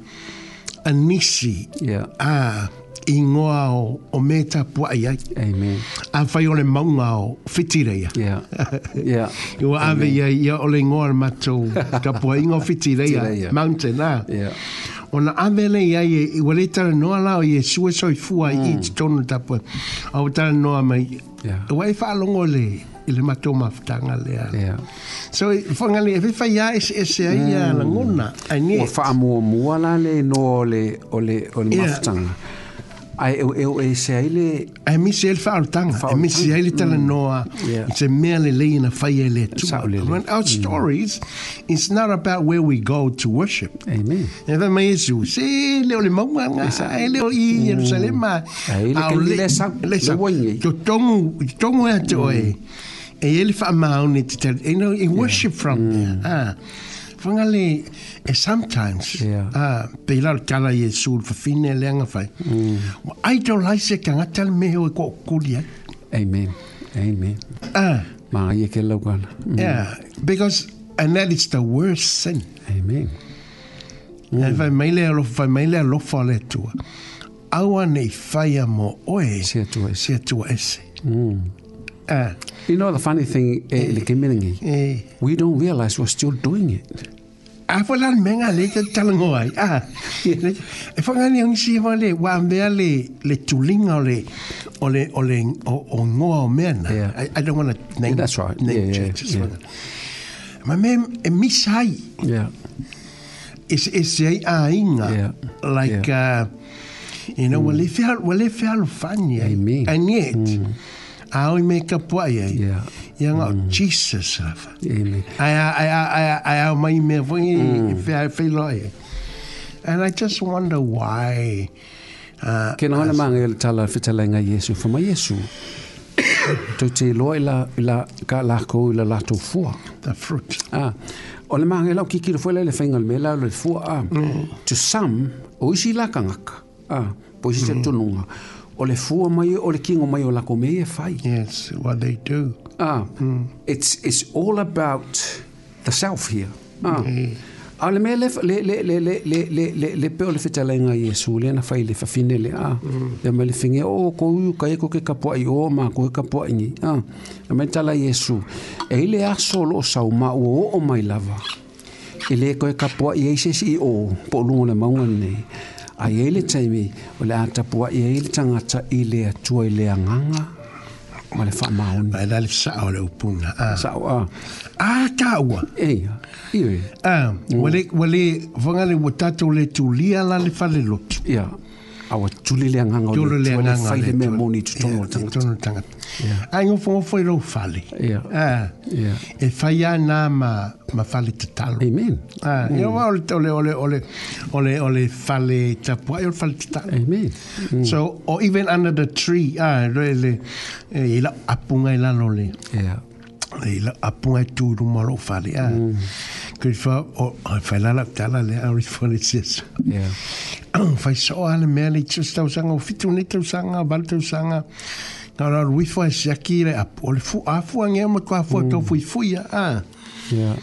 E: anisi.
D: Yeah.
E: Ah, ingoa o o meta pua ai.
D: Amen.
E: A fai ole maunga o fitireia.
D: Yeah. Yeah.
E: Ua ave ia ia ole ngoa matou ka pua ingo fitireia.
D: Fitireia.
E: Mountain, ah.
D: Yeah.
E: Ona avele ia i wale tala noa lao i e sua soi fua i i tonu tapu. Au tala noa mai.
D: Yeah.
E: Ua e whaalongo le i le matou mafutanga lea.
D: Yeah.
E: So, whangale, e whiwha ia e se e se ai a la ngona. Ai nie.
D: O wha mua mua la le no o le, o le, o le
E: Yeah.
D: mafutanga. Ai e e e se ai le
E: Ai misi ele whaalotanga. Ai misi ele tala noa.
D: Yeah.
E: I se mea le lei na whai e le tua.
D: Sao le le.
E: When our stories, it's not about where we go to worship.
D: Amen.
E: E vai mai Yesu, se leo le maunga, e leo i Jerusalema.
D: Ai, le ke le sau, le waingi.
E: To tongu, tongu e to e. E ele wha maune te te, you know, in worship from there. Ah, whangale, e sometimes,
D: Yeah.
E: ah, pe lau tala Yesu, whawhine leanga whai. Ai tau lai se ka ngatal meho e ko kuri ai.
D: Amen. Amen.
E: Ah,
D: Ma ia ke laukana. Mm.
E: yeah, because, and that is the worst sin.
D: Amen.
E: E vai mai le alo, vai mai le alofa le tua. Aua nei whaia mo oe,
D: Se atua ese.
E: se atua ese.
D: Mm.
E: Ah,
D: You know the funny thing, e le ke miringi,
E: e...
D: we don't realize we're still doing it.
E: A whala menga le te talango ai. Ah, e whangani ang si wale, wa mea le, le tulinga o le, o le, o le, o, o ngoa o mea na.
D: Yeah.
E: I, I don't want to name,
D: Yeah, that's right.
E: name
D: Yeah, yeah,
E: churches.
D: yeah.
E: Ma me, e misai,
D: Yeah.
E: e se e se ai a inga,
D: Yeah.
E: like, uh, you know, wale whea, wale whea alufani.
D: Amen.
E: And yet, aoi me ka puai ai.
D: Yeah.
E: Ia ngā Jesus rafa.
D: Amen.
E: Ai ai ai ai ai mai me foi fe fe loi. And I just wonder why uh
D: Ke nana manga ele tala fitalenga Yesu fa mai Yesu. To te loa ila ila ka la ko ila la to fua.
E: the fruit.
D: Ah. O le manga lau kiki le fuela le whainga le mela le fua ah. To some, o isi la kangaka. Ah. Po isi te tununga. O le fua mai o le kingo mai o la ko me e whai.
E: Yes, what they do.
D: Ah, it's it's all about the self here. Ah, a le mele le le le le le le le le pe o le fitalenga Yesu le na fai le fafine le ah. Le mele finge o ko u ka e ko ke kapo ai o ma ko ke kapo ai ni. Ah, le mele tala Yesu. E le a solo sau ma o o mai lava. E le ko e kapo ai e se si o po lungo le maunga nei. A e le taimi o le atapua e le tangata i le atua i le anganga. Ma le wha maoni.
E: Ai dale sa o le upuna. Ah,
D: Sa o a.
E: ah ka ua.
D: Ei, iwe.
E: Ah, wale wale vanga le watato le tulia la le fale lotu.
D: Ia. Awa tuli le anganga o
E: Tulu le
D: tuale
E: anganga
D: whai le mea
E: tua.
D: moni tu tono o
E: Yeah,
D: tangata.
E: tono o tangata. Ai ngofo ngofo i rau fale.
D: Ia.
E: Ah,
D: Ia.
E: e whai a nā ma, ma fale te talo.
D: Amen.
E: Ah, mm. ole ole ole ole ole ole fale tapua ole fale tata.
D: Amen.
E: So or even under the tree, ah, really, eh, ila apunga ila lole,
D: Ia.
E: ila apunga tu rumalo fale ah. Good for o fai la la tala le a refone sis.
D: Ia.
E: Fai so ale me le just tau sanga o fitu ni tau sanga val tau sanga. Na la wi fo siaki le ap ole fu afu nge mo kwa fu to fu fu ya ah.
D: Ia.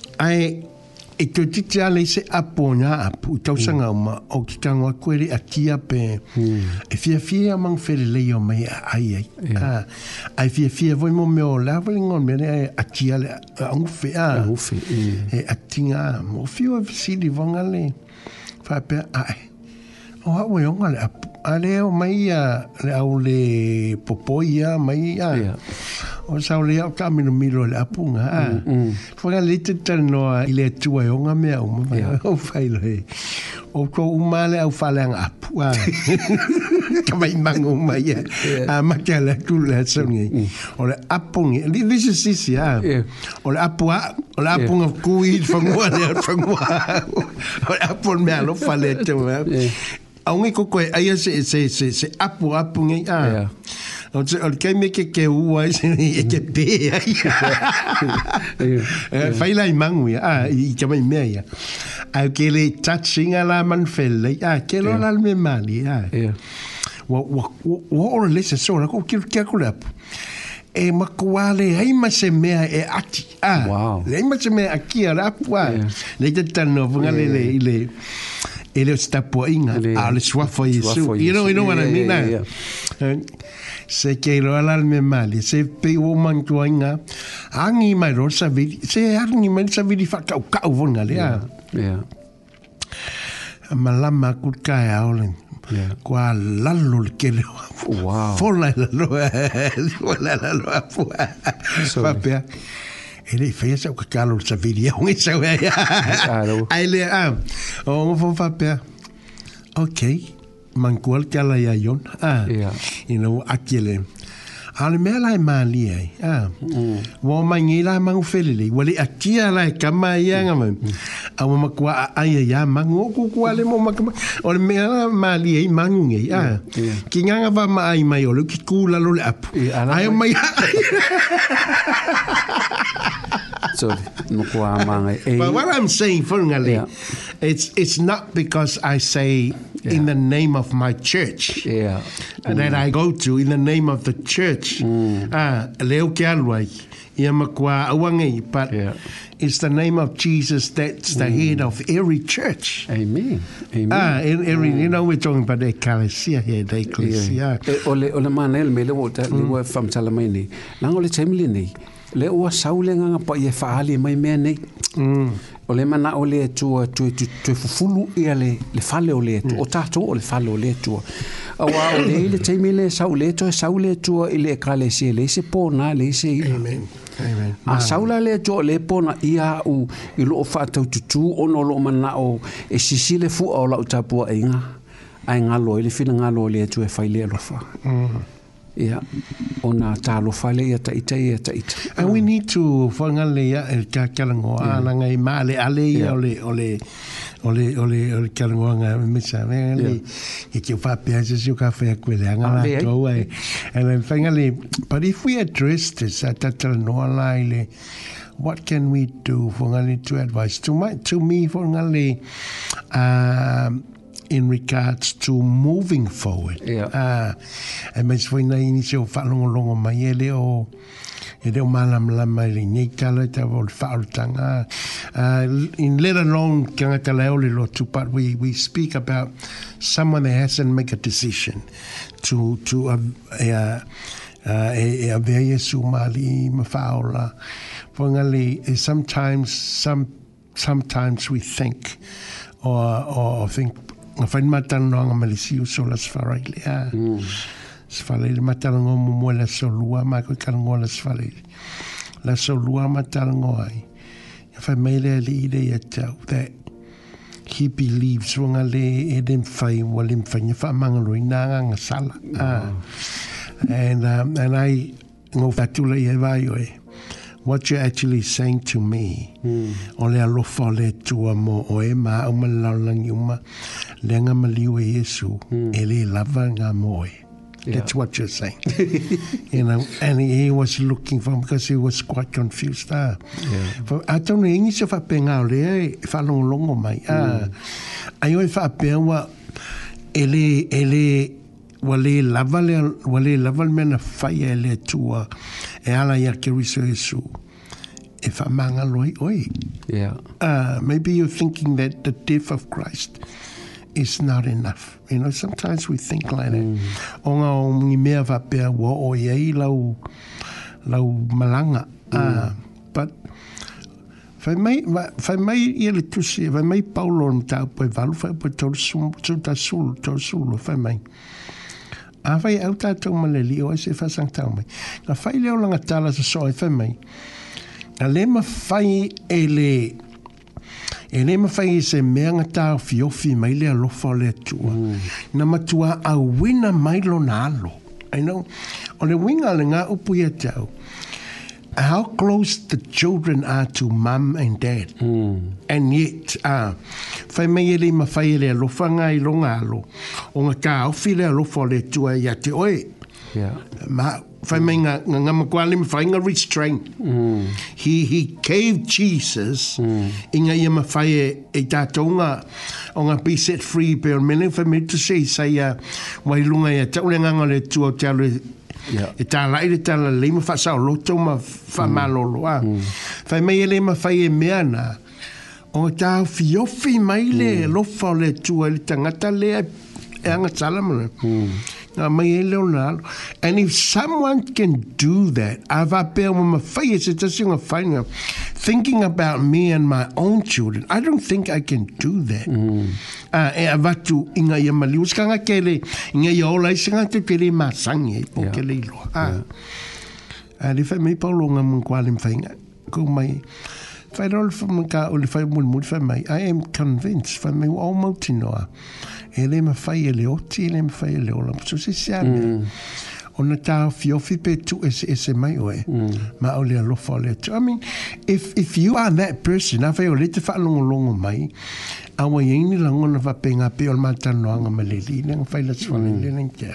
E: Ai e to titi ale se apona apu tau sanga ma o ki tanga kwere akia pe e fia fia mang fere le yo mai ai ai ah ai fia fia voi mo me o laveling on me le akia le ang fe ah
D: Ufi.
E: e atinga mo fio si di vangale fa pe ai o ha wo yonga le ale o mai a le au le popoia mai a
D: Ia.
E: o sa le au ka mino milo le apunga a fo ga le te tano ile tua o nga me o ma o failo he o ko umale au falang apu a ka mai mango mai a ma ka la kula songi o le apunga li visi sisi a o le apua o le apunga kui fangua le fangua o le apun me alo fale te ma aungi ko ko ai se se se se apu apunga a o te o ke me ke ke ua se e ke pe ai fai lai mangu ya i ke mai me ya a ke le touching ala man felle a ke lo la me mali a wa wa wa o le se so ko ke ke ko la e makuale ai ma se me e ati a le ma se me aki ala pua le te tano vunga le le le ele sta poinga a le swafo yesu you know you know what I mean yeah, yeah. Se que lo al alme mali se pe o man tuanga angi mai ro sa vidi se angi mai sa vidi fa kau kau vonga le ya
D: yeah
E: malama ku kai aule kwa lalo ke le
D: wow
E: fola lo fola lo fa pe ele fez o calo sa vidi un sa ai le a o fo fa pe okay mankual kala ya yon ah
D: yeah
E: you know akile al mela mali ai ah wo mangila mangu felili wali akia la kama yanga man awu makwa ai ya mangu ku kwale mo makma o mela mali ai mangu ngai ah kinganga va mai mai o ki kula lo ap ai mai
D: so no kwa manga
E: but what I'm saying for ngale it's it's not because I say yeah. in the name of my church
D: yeah
E: mm. that I go to in the name of the church mm. ah leo ke alwai ia makwa awangi but yeah. it's the name of Jesus that's the mm. head of every church.
D: Amen. Amen.
E: Ah, in every mm. you know we're talking about the ecclesia here, the ecclesia.
D: Ole ole manel me le wota le wa fam salameni. Lango le temli ni. Le o saule nga pa ye faali mai me nei. Mm. Ole mana ole tu tu tu fulu ia le le fale ole tu o tato ole fale ole tu. Awa ole le temli le saule to saule tu ile ecclesia le se pona le se.
E: Amen. Amen.
D: A saula le to le pona ia u i lo fa tu tu ono lo mana o e sisile fu o la tapu ainga ai nga lo le fina nga lo le tu e fai le lo fa. Mhm. Yeah. Ona ta lo fa le ia ta ita ia ta ita.
E: And we need to fangale ya el kakalango ana ngai male ale ole ole ole ole ole kalango nga misa le e ke fa pe se ka fa ku le nga la to ai and fangale but if we address this at that no laile what can we do fangale to advise to my to me fangale um in regards to moving forward.
D: Yeah.
E: Ah, e mai foi na inicio falongo longo mai ele o ele o malam la mai ni kala ta vol faltanga. Ah, in let alone kanga kala ole lo tu part we we speak about someone that hasn't make a decision to to a a a a very sumali mafaula. Fongali sometimes some sometimes we think or or think fa matan no nga malisiu so las faraile ah sfalaile matan ngo mo la solua ma ko kan ngo las falaile la solua matan ngo ai fa mele le ide ya that he believes wonga le edem fai walim fanya fa mangaluina nga sala ah and um, and I ngo fatula ye vai oi what you're actually saying to me o le alofa le tua mo o e ma o malalangi uma le nga maliu e Yesu e le lava nga mo e that's what you're saying you know and he was looking for because he was quite confused ah yeah. I don't know ingi se fa penga le fa longo mai ah ai o fa penga ele ele wale lava le wale lava mena fai ele tua e ala ya ke riso Yesu e fa manga loi oi
D: yeah
E: uh maybe you're thinking that the death of Christ is not enough, you know. Sometimes we think like that onga o ngi mea va pe wo o ye lau lau malanga ah but fai mai fai mai ele tusi fai mai Paulo ta po valu fai po to sum to ta sul to sul fai mai A whai au tātou ma le li o e se whasang tau mai. Nga whai leo langa tala sa soe whai mai. Nga le ma whai e le e le ma whai e se mea nga tāo fiofi mai le alofa o le atua. Na matua a wina mai lo na alo. I know. O le winga le ngā upu ia tau. How close the children are to mum and dad.
D: Mm.
E: And yet, uh, whai mai ele ma whai ele alofa ngā i longa alo. O ngā kā awhi le alofa o le tua ia te oe.
D: Yeah.
E: Ma, whai mai ngā ngā makwale ma whai ngā restraint.
D: Mm.
E: He, he caved Jesus mm. i ngā ia ma whai e, e tātou ngā o ngā be set free pero mene whai mai tu sei sai a wailunga ia tau le nganga le tua o te alo
D: Yeah.
E: e tāla i le tāla le ma whasa o loto ma whamalolo a. Whai mai ele ma whai e mea nā. O tāu fiofi mai le lofa o le tua le tangata le e anga talamana. Ngā mai e leo nālo. And if someone can do that, a whapea ma ma whai e se tasi ngā whainga, thinking about me and my own children, I don't think I can do that. Mm. Uh, e a watu i ngā ia mali. Uskanga kele, i ngā ia ola i singa te pere māsangi e po
D: Yeah.
E: kele iloa. Ah. A le whai mai paulo ngā mga kuale mwhainga. Ko mai, whai rol whai mga o le whai mulmul whai mai, I am convinced, whai mai o mauti noa. E le ma whai e le oti, e le ma whai e le ola. So se siane. O na tāo fiofi pe tu e se, e se mai oe. Ma o le alofa o le tu. I mean, if, if you are that person, a whai o le te whaalongo longo mai, awa yeini la ngona va penga pe o matano anga maleli nang faila swale nang kia.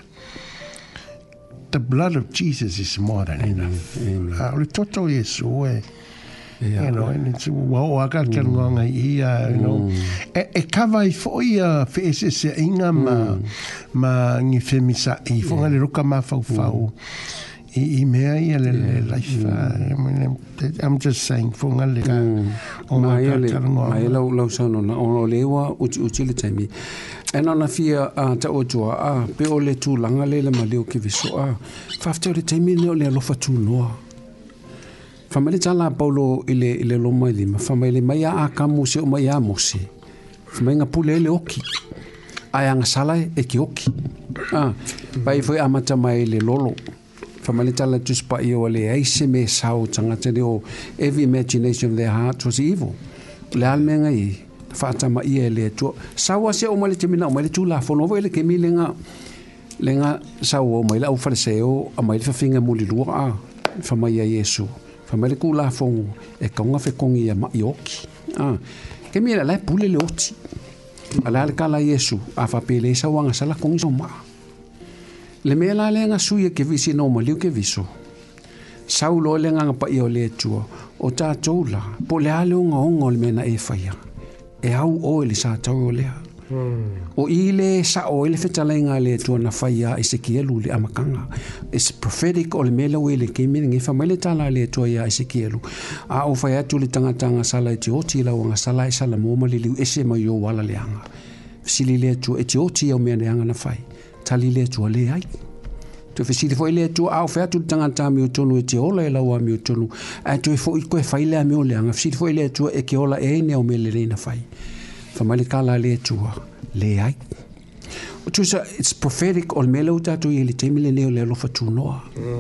E: The blood of Jesus is more than enough. Ah, le toto Yesu e. You know, and it's wow, I got can go ngai ia, you know. E e kava I foi a fe se se inga ma ma ngi femisa I fonga le roka ma fau fau. I, I mea ia le le life. I mean, I'm just saying, fonga le ka.
D: O mai le, mai lau lau sono na o lewa uti uti le taimi. E nana fia a ta o tua a pe o le tūlanga le le maleo ke viso a. Whafte o le taimi ne o le alofa tū noa. Whamele tala paulo i le, i le loma i lima. Whamele mai a a kamu se o mai a mose. Whamele ngā pule le oki. Ai anga salai e ki oki. Ah, pai foi amata mai le lolo. Whamele tala tuspa i o le eise me sau tangata le o every imagination of their heart was evil. Le almenga i whaatama i e le tua. Sawa se o male te mina o male tū la whonovo ele ke mi le ngā le ngā sau o mai la au whareseo a mai le whawhinga muli lua a whamai a Yesu. Whamele ku la whongu e kaunga whekongi a mai oki. Ah, ke mi le lai pule le oti. A le ale kala Yesu a whapele sa wanga sala kongi so maa. Le mea la le nga suia ke visi no maliu ke viso. Sau lo le nga pa i o le tua o tā toula po le ale o nga ongo le mena e whaia. E au o ele sa tau o lea. O i le sa o ele whetala ngā le tua na whaia i se kielu le amakanga. It's prophetic o le mele o ele ke mene ngi whamaile tala le tua ia i se kielu. A o whaia tu le tangatanga sala e te oti la o nga sala e sala mōma li liu ese mai o wala le anga. Sili le tua e te oti au mea le anga na whai. Tali le tua le ai. Tu fesili foi le tua au whea tu le tangata mi o tonu e te ola e laua mi o tonu. A tu e fo i koe whai lea mi o le anga. Fesili foi le tua e ke ola e ne au me le reina whai. Whamale kala le tua le ai. O tu sa, it's prophetic o le mele o tatu i le teimile neo le alofa tu noa.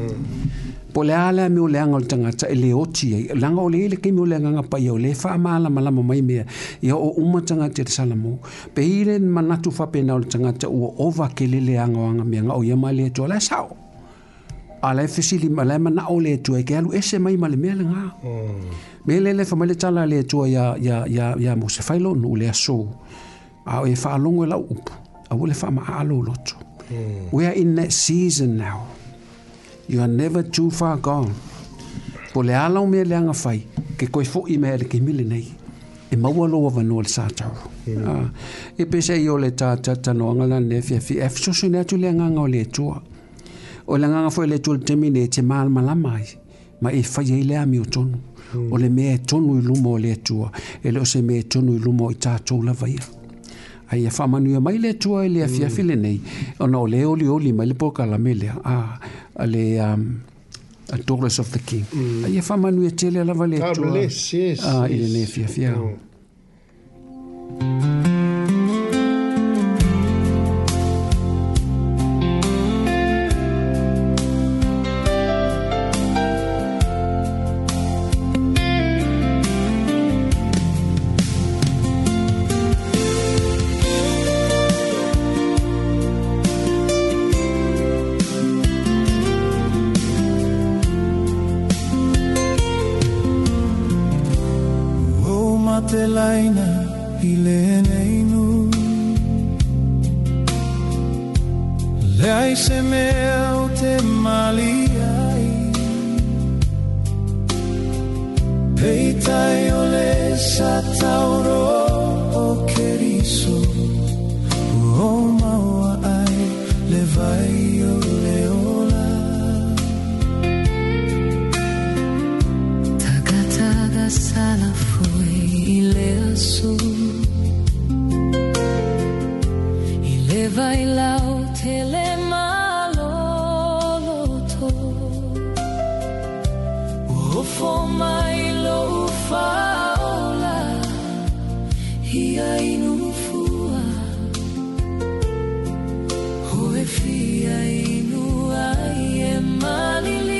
D: Po le ala mi o le anga o le tangata e le oti ai. Langa o le ele ke mi o le anga pa i o le wha maala malama mai mea. Ia o uma tangata e salamo. Pe hile manatu whapena o le tangata ua ova ke le le anga o anga mea nga o ia mai le tua le sao. A le fesili ma le mana o le tua e ke alu ese mai ma le mea le ngā. Me le le whamale tala le tua ya, ya, ya, ya mo se whailo nu le aso. A o e whaalongo e lau upu. A o le wha maa alo loto. We are in that season now. You are never too far gone. Po le alau mea le anga whai, ke koe fo i mea le ke mile nei. E maua loa vanua le sātau. Ah, e pese i o le tātata no angala ne fia fia. E fisoso ne atu le anganga o le tua. O le anganga fo le tua le temine te maal malamai. Ma e whai e le ami o tonu. O le mea tonu i lumo o le tua. E le o se mea tonu i lumo i tātou la vaia. Ai a whamanuia mai le tua e le a fia file nei. O na o le oli oli mai le poka la melea. Ah, a le... Um, a Daughters of the King. Mm. Ai e whamanuia tele lava le tua.
E: God bless, yes.
D: Ah,
E: yes.
D: i le ne fia fia. Mm.
B: te laina I le neinu Le ai se mea o te mali ai Peitai o le sa tauro o keriso O maua ai le vai o le ola
C: Taga sala foi I le aso I le vai lau te le maloloto O fo mai lo faola Ia inu fua O e fia inu ai e malili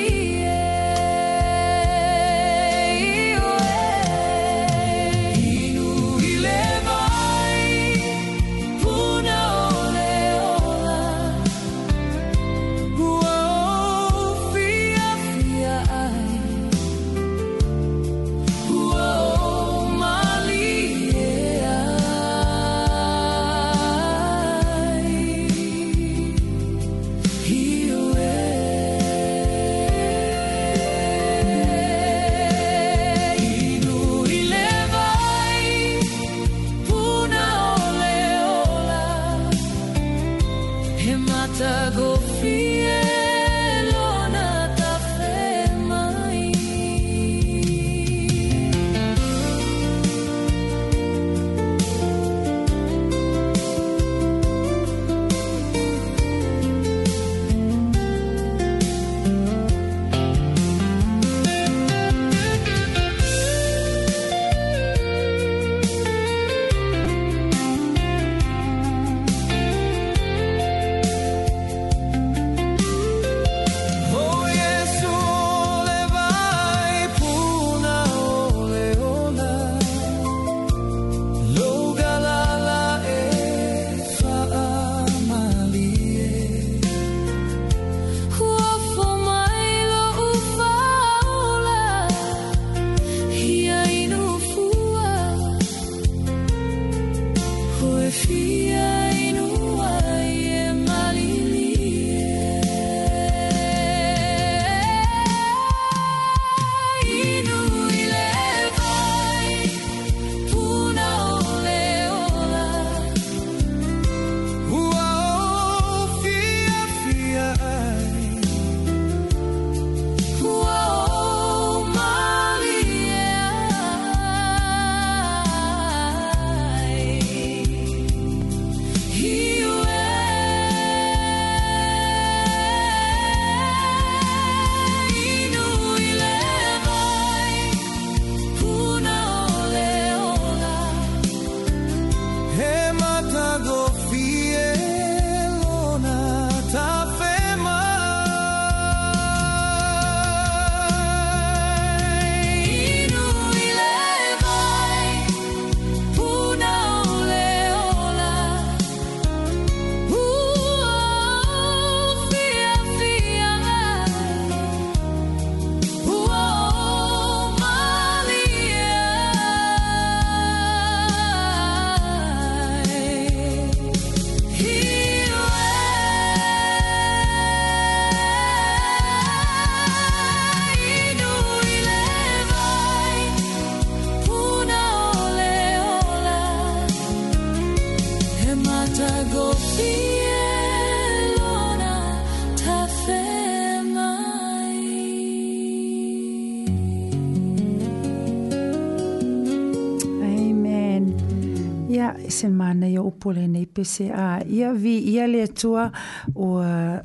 F: Sen mana ia upole nei pese a ia vi ia le atua o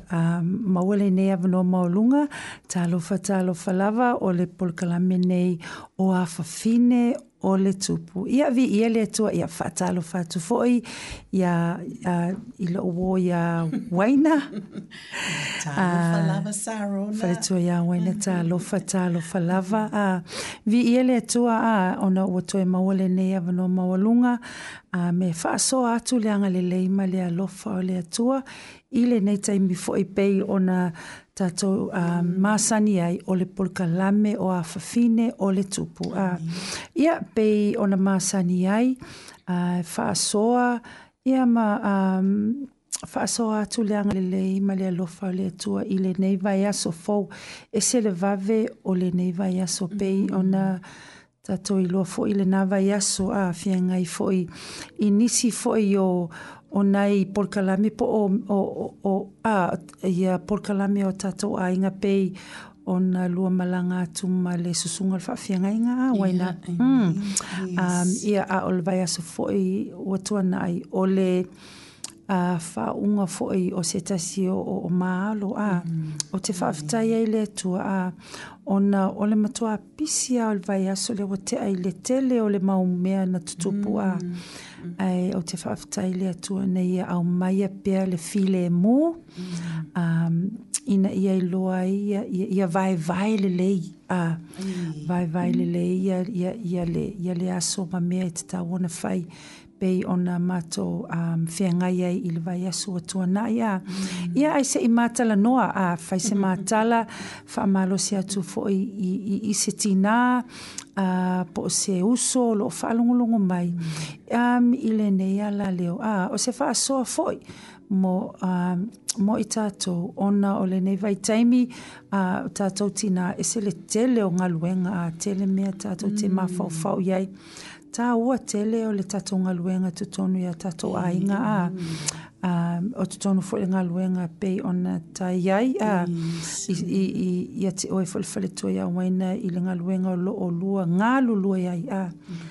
F: a mawale nei avano maulunga talofa talofa lava o le polkalame nei o a fafine o le tupu. Ia vi ia le atua ia fatalo fatu foi ia ilo o ia waina.
G: Talofa lava sarona.
F: Fatu ia waina talofa talofa lava. Vi ia le atua a ona o toe mawale nei avano mawalunga. A me whaaso atu le anga le leima le alofa o le atua. I le nei taimi fo i pei ona tātou uh, māsani ai o le polkalame o a whawhine o le tupu. Uh, ia pei o na māsani ai, uh, whaasoa, ia ma um, whaasoa atu leanga le lei ma le alofa o le atua i le nei vai aso fau, e se le vave o le nei vai aso pei o na tātou i loa fo i le nā vai aso a whiangai fo i, i nisi fo i o o nai polkalame po o, o, o, o a ia polkalame o tātou a inga pei o na lua malanga atu ma le susunga le whawhianga inga a waina.
G: Yeah,
F: mm.
G: yes.
F: um, ia a o le vai aso fo i watua nai o le a whaunga fo i o se tasi o, o, o maalo a mm. o te whawhitai ai le atua a o na o le matua pisia o le vai aso le o te ai le tele o le maumea na tutupu a mm. ai o te whawhitai le atua na ia au maia pia le file e mū mm. um, ina ia i loa ia, ia, ia vai vai le lei a mm. vai vai le lei ia, ia, ia, le, ia le aso ma mea i te tāwana whai pei ona mato um, whiangai ai i le vai asu atua na ia. Mm. Ia ai se i mātala noa a whai se mātala whaamalo se atu fo i, i, i, i se tina uh, po se uso lo whaalongolongo mai. Mm. Um, I le nei ala leo a o se whaasoa foi mo, um, mo i tātou ona o le nei vai taimi uh, tātou tina e se le tele o ngaluenga a tele mea tātou te mawhau whau iai. Tā ua tele o le tātou ngaluenga tutonu ia tātou ainga a um, o tutonu fo le ngaluenga pei ona tā iai a i, i, i, i te oe fo le whaletua ia waina i le ngaluenga o lo o lua ngālu lua iai a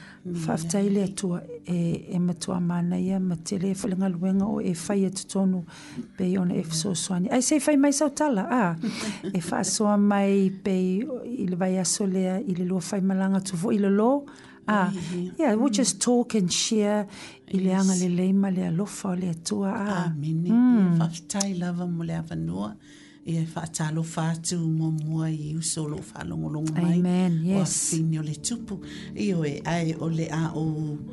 F: whaftai le atua e, e matua mana ia ma tele fo le ngaluenga o e whai e tutonu pei ona e fiso soani ai sei whai mai sau tala a e whaasoa mai pei i le vai aso lea i le lua whai malanga tufo i le lo. Ah, yeah, we'll just talk and share i le anga le leima le alofa o le atua. Ah,
G: Amini. Ia whaftai lava mo le awanua. Ia whaatalo whātu mo mua i uso lo whalongolongo mai.
F: Amen, yes.
G: O whini o le tupu. Io e ai o le a o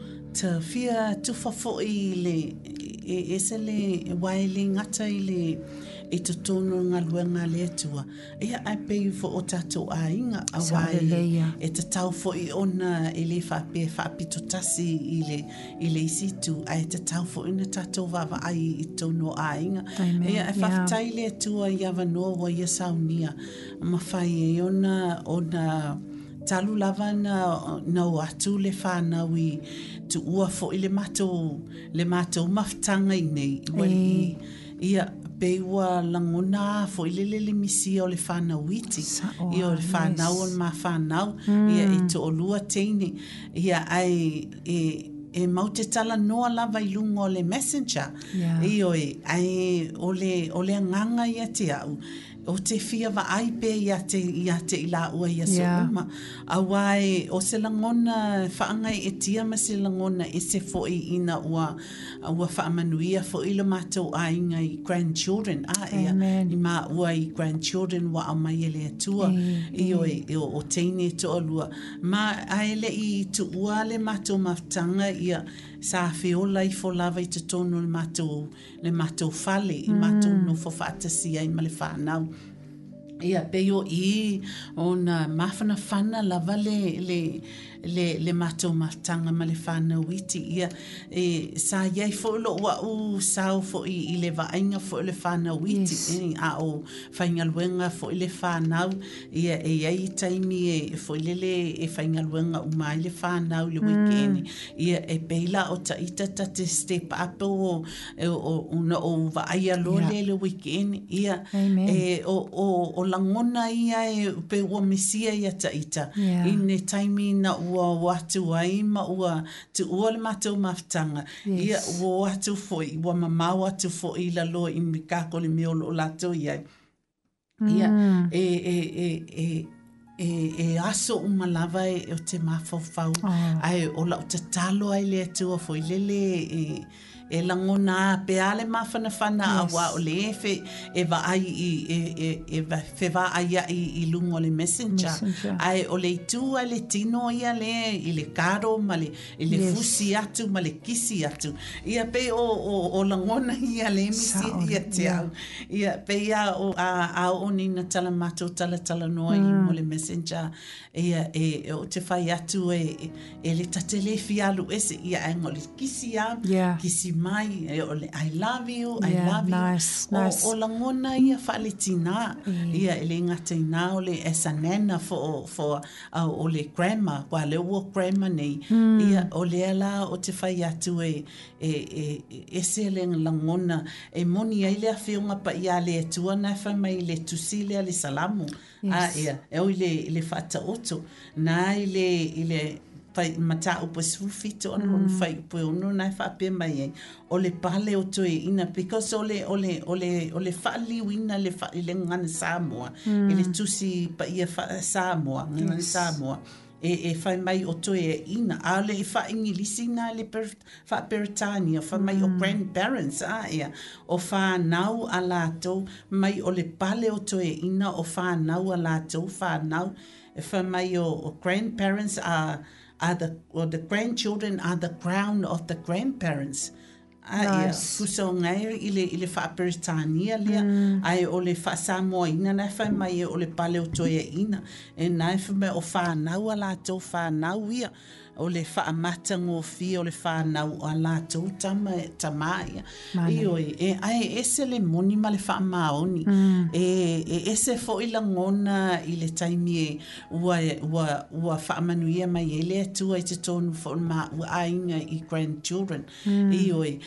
G: ta whia tufa fo i le e, e se le waile ngata i le e to tono ngaluenga le atua. Ia ai pei fo o tatou a inga a wai e te tau fo i ona e le whape whapito tasi i le, i le isitu ai te tau fo ina tatou wawa ai i tono a inga. Ia e whaftai le atua i awanoa wa ia saunia ma whai e ona ona talu lava na na atu le whanau i tu ua fo i le matou le matou maftanga i nei i ia peua langona fo i le le misi o le whanau iti i o le whanau o le ma whanau ia i to o lua teine ia ai e e mau te tala noa lava i lunga o le messenger i o e ai o le o le nganga ia te au o te fia wa ai pe ia te ia te ila ua ia so uma a wai o se langona whaangai e tia ma se langona e se fo i ina ua ua whaamanuia fo i le matou a inga i grandchildren a ia i ma ua i grandchildren wa au mai ele atua i o e o teine to alua ma a ele i tu ua le matou maftanga ia sa feola i fo lava i te tono le matou le matou fale i matou no fo fatasi ai ma le whanau ia peo i ona mafana fana lava le le le le matou matanga ma le whanau iti ia e sa iai fo lo wa u sao fo i, i le vainga fo le whanau iti yes. e, a o whaingaluenga fo i le whanau ia e iai taimi e fo i le e whaingaluenga umai le whanau le weekend mm. ia e peila o ta ita ta te step up o o una o vaia lo yeah. le le weekend ia Amen. e o o o langona ia e pe ua mesia ia ta ita yeah. i ne taimi na ua watu ai ma ua tu ua le matou maftanga yes. ia ua watu foi ua mamau watu foi la lo i mikako le meo lo lato ia mm. ia e e e e e e aso uma lava e o te mafau fau oh. ai o la te talo ai le atua foi lele e e langona pe ale mafana fana
F: Yes.
G: awa o le fe e va ai i e e e va fe va ai i, i lungo le messenger,
F: Messenger.
G: ai o le tu le tino ia le i le karo ma le i le
F: Yes.
G: fusi atu ma le kisi atu ia pe o o, o langona ia le misi
F: Sa-
G: ia te
F: yeah.
G: au ia pe ia o a a o ni na tala mato tala tala noa i mo le messenger ia e, e o te fai atu e e, e le tatele fialu ese ia e ngoli kisi a
F: Yeah.
G: kisi mai e o le I love you I
F: Yeah,
G: love
F: nice,
G: you
F: nice.
G: o, o langona ia fale tina ia e le ngata ina o le esa nena fo fo uh, o le grandma kwa le wo grandma nei ia o le ala o te fai atu e e e e se le langona e moni ai le afionga pa ia le tua na fa mai le tusile le salamu a ia e o le le fata oto na ile ile fai mata upo sufito on on fai upo ono na fa pe mai ai o le pale o to ina because o le o le o le o le fa liwina le fa le ngana Samoa ile tusi pa ia fa Samoa ngana Samoa e e fai mai o to e ina a le fa ingilisi na le per fa Peritania fa mai o grandparents a ia o fa nau alato mai o le pale o to e ina o fa nau alato fa nau e fa mai o, o grandparents a are the or the grandchildren are the crown of the grandparents. Ai
F: Nice.
G: kuso ngai ile ile fa Peritania lea ai o le fa Samoa ina na fa mai o le pale o toia ina e na fa me o fa na wala to fa na wia o le fa amata ngo fi o le fa na ala to tama tamai io e ai ese le moni ma le fa maoni e e ese fo ila ngona ile taimi wa wa wa fa manuia mai ele tu ai te tonu fo ma ai i grandchildren io e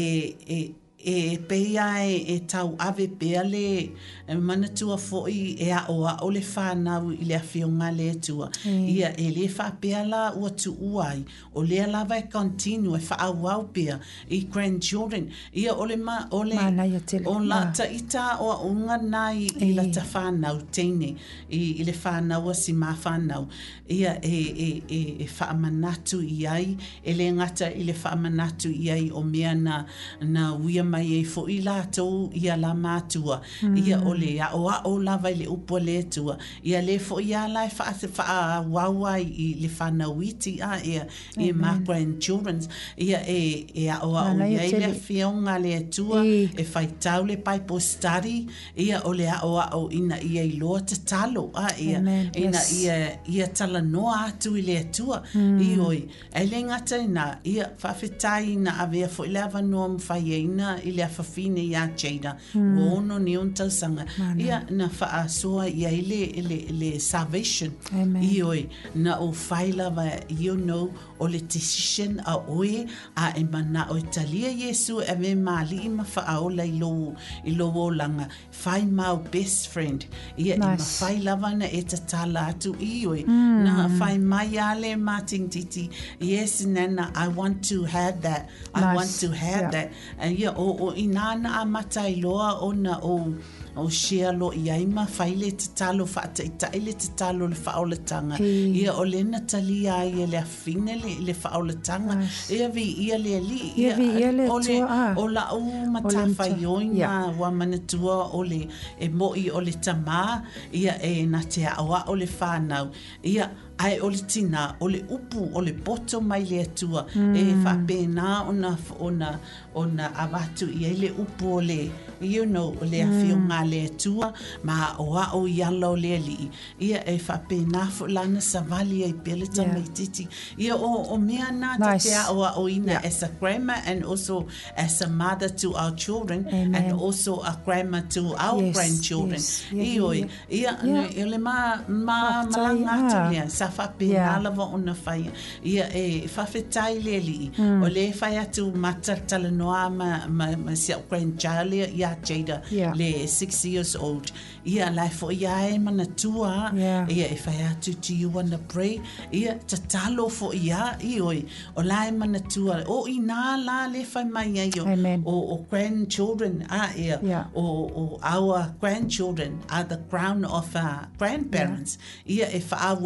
G: e e peia e, e tau ave pea le e mana tua foi e a o a o le whanau i le awhionga le tua. Mm. Ia e le wha pea la ua tu uai o le lava e continue e wha au pea i grandchildren. Ia o le ma o le o la ta ita o a unga nai i la ta whanau teine i, i le whanau a si ma whanau. Ia e, e, e, e wha manatu i ai e le ngata i le wha manatu i ai o mea na, na uia mai e fo i la tau ia la mātua mm. ia o le a o a o lava i le upo le tua ia le fo ia la e wha wha wawa i le whanauiti a ia e ma grandchildren ia e, e a o a o ia i le whionga le tua e, e whai tau le Bible study ia o le a o a o ina ia i loa te talo a ia
F: Amen.
G: ina
F: Yes.
G: ia ia tala noa atu i le tua mm. i oi e le ngata ina ia whawhetai na avea fo i le avanoa mwhai e ina i le afafine ia Jada mm. o ono ni un tausanga ia na wha soa ia i le, le, le salvation
F: Amen.
G: i oi na o whaila va you know o le decision a oe a e mana o italia Yesu e me mali i ma wha ola i lo i lo o langa whai mau best friend ia nice. I ma whai lava na e ta tala atu i oi mm. na whai mai ale mating titi yes nana I want to have that I
F: Nice.
G: want to have
F: Yeah.
G: that and ia o o inana a matai loa o na o o shea lo ia ima faile te talo fa te taile te talo le faole tanga ia o le na talia ia le afine le le faole tanga ia vi ia le li
F: Ia vi ia le
G: o le
F: tua, ah.
G: o la o mata faioina wa manatua o le e moi o le tama ia e na te awa o le whanau ia ai o le tina o le upu o le poto mai le atua mm. e whapena ona ona ona avatu ia le upu o le you know o le afionga le atua ma o a o iala o le li ia e whapena fo lana savali ai pele tamai titi ia o o mea na
F: Nice.
G: te a o a o ina
F: Yeah.
G: as a grandma and also as a mother to our children
F: Amen.
G: and also a grandma to our
F: Yes,
G: grandchildren
F: yes. Yeah,
G: ioi
F: yeah.
G: ia
F: Yeah.
G: ia le ma ma
F: Whakatai,
G: malanga
F: ah.
G: lea sa whapena
F: Yeah.
G: lava ona whai ia e whawhetai le li o le whai atu matatala noa ma, ma, ma sia grandchild ia Jada
F: Yeah.
G: le six years old ia lai fo ia e mana tua
F: Yeah.
G: ia e whai atu do you wanna pray ia tatalo fo ia ioi o lai mana tua o ina la le whai mai ai o,
F: Amen.
G: o, o grandchildren a ia
F: Yeah.
G: o, o our grandchildren are the crown of our grandparents ia e whaawau pea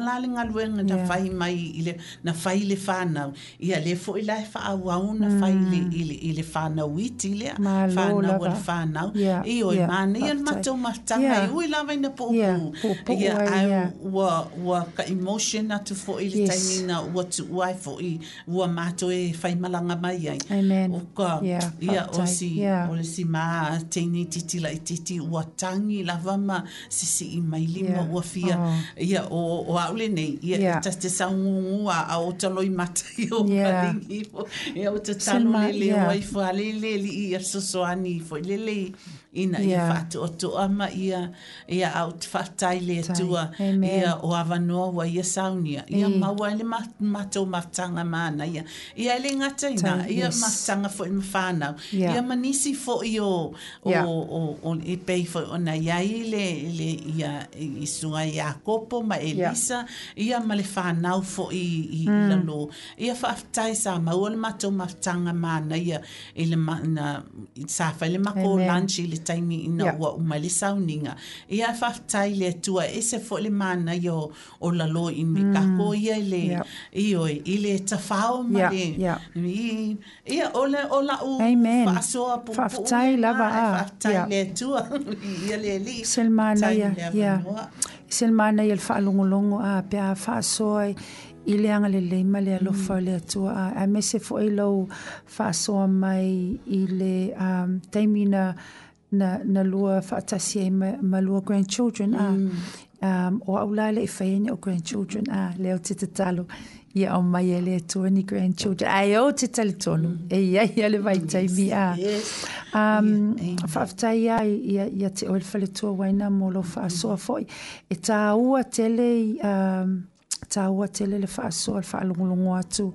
G: la le ngaluenga na
F: Yeah.
G: fai mai ile na fai le whanau. Ia le fo ila e whaau na fai le ile ile whanau iti le
F: Ma lo
G: whanau
F: lava.
G: le whanau.
F: Yeah,
G: I oi
F: yeah,
G: mana ia
F: whaatai.
G: matou matanga
F: Yeah.
G: i ui lava ina po
F: Yeah,
G: po.
F: pupu
G: Ia
F: ai, yeah.
G: au ua ua ka emotion atu fo ile
F: Yes.
G: taimina ua tu uai fo i ua mato e whai malanga mai ai.
F: Amen.
G: O ka
F: Yeah,
G: ia o
F: whaatai.
G: si
F: Yeah.
G: o le si ma teini titi la i titi ua tangi lava ma sisi i mai lima
F: Yeah.
G: ua fia.
F: Oh.
G: Ia o o aule nei ia
F: Yeah.
G: ta te saungu a a o taloi mata i o
F: Yeah.
G: kalingi fo. Ia o te
F: Sen
G: talo
F: ma-
G: lele
F: yeah.
G: o ai fo alele li i a sosoani fo lele ina ia
F: Yeah.
G: whatu o to ama ia ia au te whatai le
F: Tai.
G: tua
F: Amen.
G: ia o avanoa wa ia saunia ia
F: I.
G: maua ele mat- matou matanga mana ia ia ele ngata ina
F: Tai,
G: ia
F: yes.
G: matanga fo i mawhanau
F: Yeah.
G: ia manisi fo i o o,
F: Yeah.
G: o, o i pei fo o na iai le, le ia i sunga i Akopo ma Elisa ia ma le whanau fo i, i mm. lalo ia whaftai sa maua le matou matanga mana ia i le ma, na, sa whai le mako
F: Amen.
G: lunch i le taimi ina
F: Yeah.
G: ua uma le sauninga. Ia whaftai le tua e se fo le mana i o, o lalo i mi kako ia i le
F: Yeah.
G: i oi i le tawhao ma
F: Yeah,
G: le
F: yeah.
G: i, ia o le o la u
F: Amen.
G: whaasoa pu
F: Whaftai lava a.
G: whaftai
F: Yeah.
G: le tua ia le li
F: Selmana
G: tai
F: ia,
G: le
F: ia.
G: avanoa.
F: Selmana ia le whaalongolongo a pia whaasoa i le anga le leima le alofa le atua a. A me se fo i lau whaasoa mai i le um, taimina na, na lua whaatasi e ma, ma lua grandchildren a. Um, o au la le i whaene o grandchildren a. Leo te te talo. Ia o mai e le atua ni grandchildren. Ai o te tali tonu. E ia ia le vai taimi a.
G: Yes.
F: Um,
G: Yeah, amen.
F: whaafatai ai ia, ia te oe whale tua waina mo lo whaasoa foi. E tā ua tele, um, tā ua tele le whaasoa, le whaalongolongo atu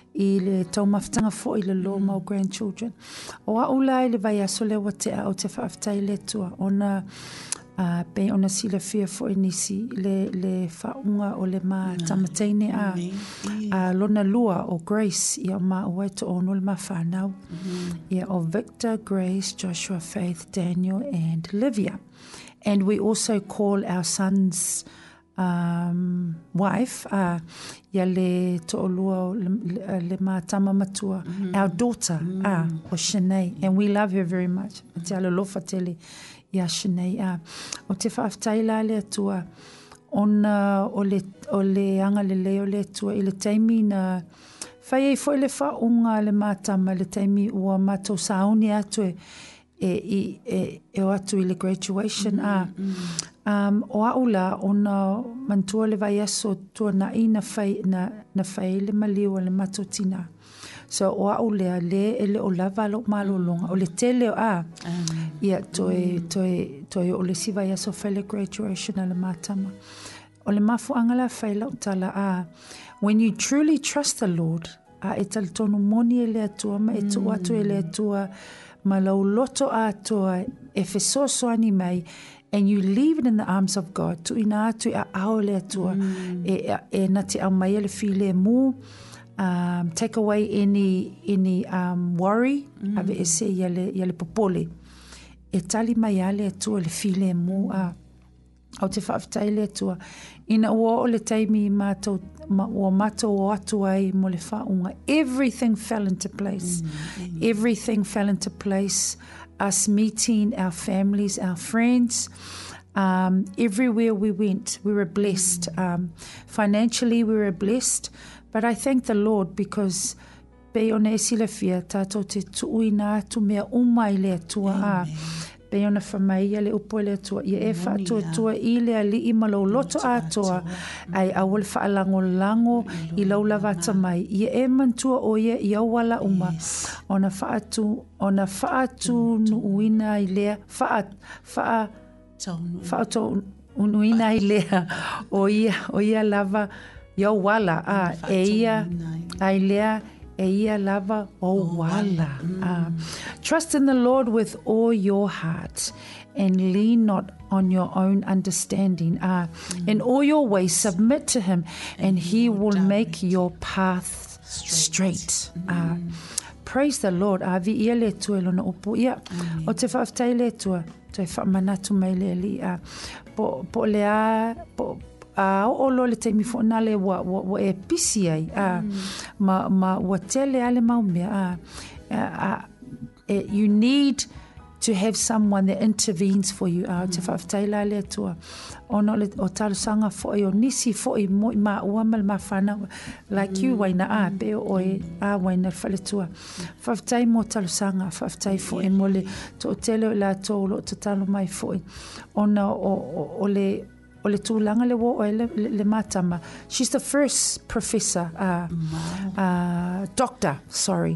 F: i le tau mawhitanga foi le lo mau grandchildren. O a ulai le vai aso le wa te a o te whaafatai le tua. Ona uh, pe ona sila fia foi nisi le, le whaunga o le mā tamateine a. A lona lua o Grace ia ma ua to ono le mawhanau. Ia o Victor, Grace, Joshua, Faith, Daniel and Livia. And we also call our son's um, wife, uh, ia le to olua le, le, le mātama matua, our daughter, uh, o Shanae. And we love her very much. Te alolofa tele ia Shanae. Uh. O te whaaftai la le atua, ona o le, o le anga le leo le atua, i le taimi na whai e fo le whaunga le mātama le taimi ua mātou sauni atu e, e, e, e, e o atu i le graduation a. Um, o aula ona mantua le vai aso tua na i na whai, na, na whai le maliwa le mātou tina. So o aulea le ele o lava lo malolonga o le tele o a. Ia toe, toe, toe o le siva ia so whai le graduation a le mātama. O le mafu angala whai lau tala a. When you truly trust the Lord, a e tali tonu moni e le atua, ma e tu atu e le atua, ma lau loto a atua, e fesoso ani mai, and you leave it in the arms of God, tu ina atu a ao le atua, mm. e, e, e na te au mai le file mu, um, take away any, any um, worry, mm. ave e se ia le, ia le popole, e tali mai a le atua le file mu a, au te whaafitai le atua. Ina ua o le taimi mātou, ma, ua mātou o atu ai mo le whaunga. Everything fell into place. Mm, Everything fell into place. Us meeting our families, our friends. Um, everywhere we went, we were blessed. Mm. Um, financially, we were blessed. But I thank the Lord because pe ona e sila fia tātou te tuuina atu mea umai le atua a. Pe ona whamaia le upo le atua. Ia e wha atua tua i le ali i malo loto atua. Ai awal wha alango lango i lau lavata mai. Ia e mantua o ia i awala uma. Ona wha atu, ona wha atu nuuina i lea. Wha wha wha atu nuuina i lea. O ia, o ia lava ia wala. A, e ia, ai lea. E ia lava o wala. Mm. Uh, trust in the Lord with all your heart and lean not on your own understanding. Uh, mm. In all your ways submit to him and, and he will direct. make your path straight. straight. Mm. Uh, praise the Lord. Uh, vi ia le tua lona upo ia. O te whaftai le tua. Te whamanatu mai le li. Uh, po, po le a... Po, a o lo le taimi fo na le wa wa, wa e pisi ai a ma ma wa tele ale mau mea a, a, a you need to have someone that intervenes for you out te whaftaila le tua ono le o talo sanga fo o nisi fo i mo ma ua mal ma whana like you waina a pe o e a waina whale tua whaftai mo talo sanga whaftai fo e mo le to tele la to lo to talo mai fo i ona o, o, o le o le tūlanga le wo o le, le, le matama. She's the first professor, uh, wow. uh, doctor, sorry,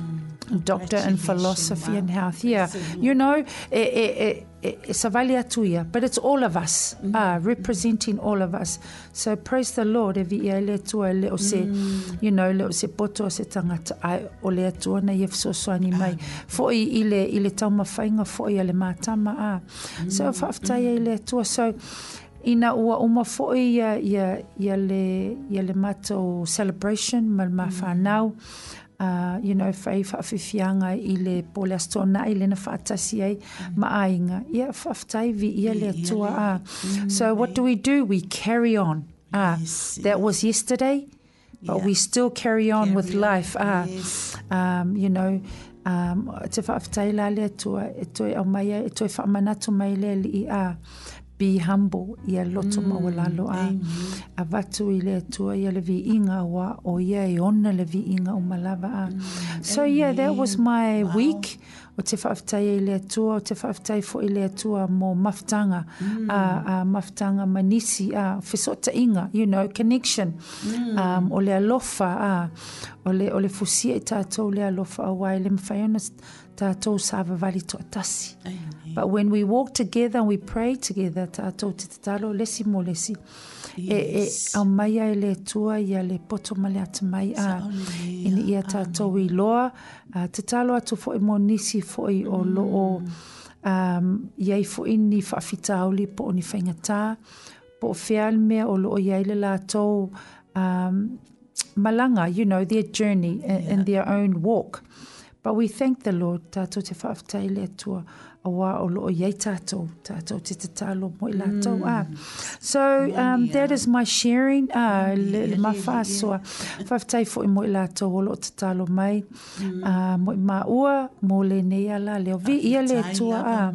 F: mm. doctor in philosophy wow. and health. Yeah, you know, e, e, e, e savali atuia, but it's all of us, mm. uh, representing all of us. So praise the Lord, e vi ia le tua le o se, mm. you know, le o se poto o se tangata ai o le atua na ief sosoani mai. Fo i ile, ile tauma whainga fo i ale matama a. Mm. So whaaftai i le atua. So, ina ua uma fo'i ia ia ia le ia le mato celebration mal ma whanau uh, you know fai whaafifianga i le pole astona i le na whaatasi ai ma ainga ia whaftai vi ia le atua a so what do we do we carry on ah yes, that was yesterday but yeah. we still carry on carry with life ah yes. um you know um te whaftai la le atua e toi au mai e toi whaamanatu mai le li a be humble ia loto mm, mawalalo a a watu i le atua ia le vi inga wa o ia e ona le vi inga o malava a mm, so amen. Yeah that was my wow. week o te whaftai i le atua o te whaftai fo i le atua mo maftanga mm. a, a maftanga manisi a whisota inga you know connection mm. um, o le alofa a o le, o le fusia i tātou le alofa a wai le mwhaiona tātou sāwa vali to atasi. Amen. But when we walk together and we pray together, tātou te tatalo lesi mo lesi. Yes. E, e au mai ai le tua ia le poto male atu mai a. Ina ia tātou i loa. Uh, te talo atu fo i mo nisi fo i o lo o um, iai fo ini whaafitauli po o ni whaingatā. Po o whial mea o lo o iai le lātou um, malanga, you know, their journey yeah. in, in their own walk. But we thank the Lord, tātou te whaaftai le atua a wā o loo iei tātou, tātou te te talo mo i lātou. Mm. Ah. So um, that is my sharing, ah, le, le mawhāsoa. Whaaftai fo i mo i lātou o loo te talo mai, mm. uh, mo i maua, mo le nei ala leo. Vi ia le atua. Ah.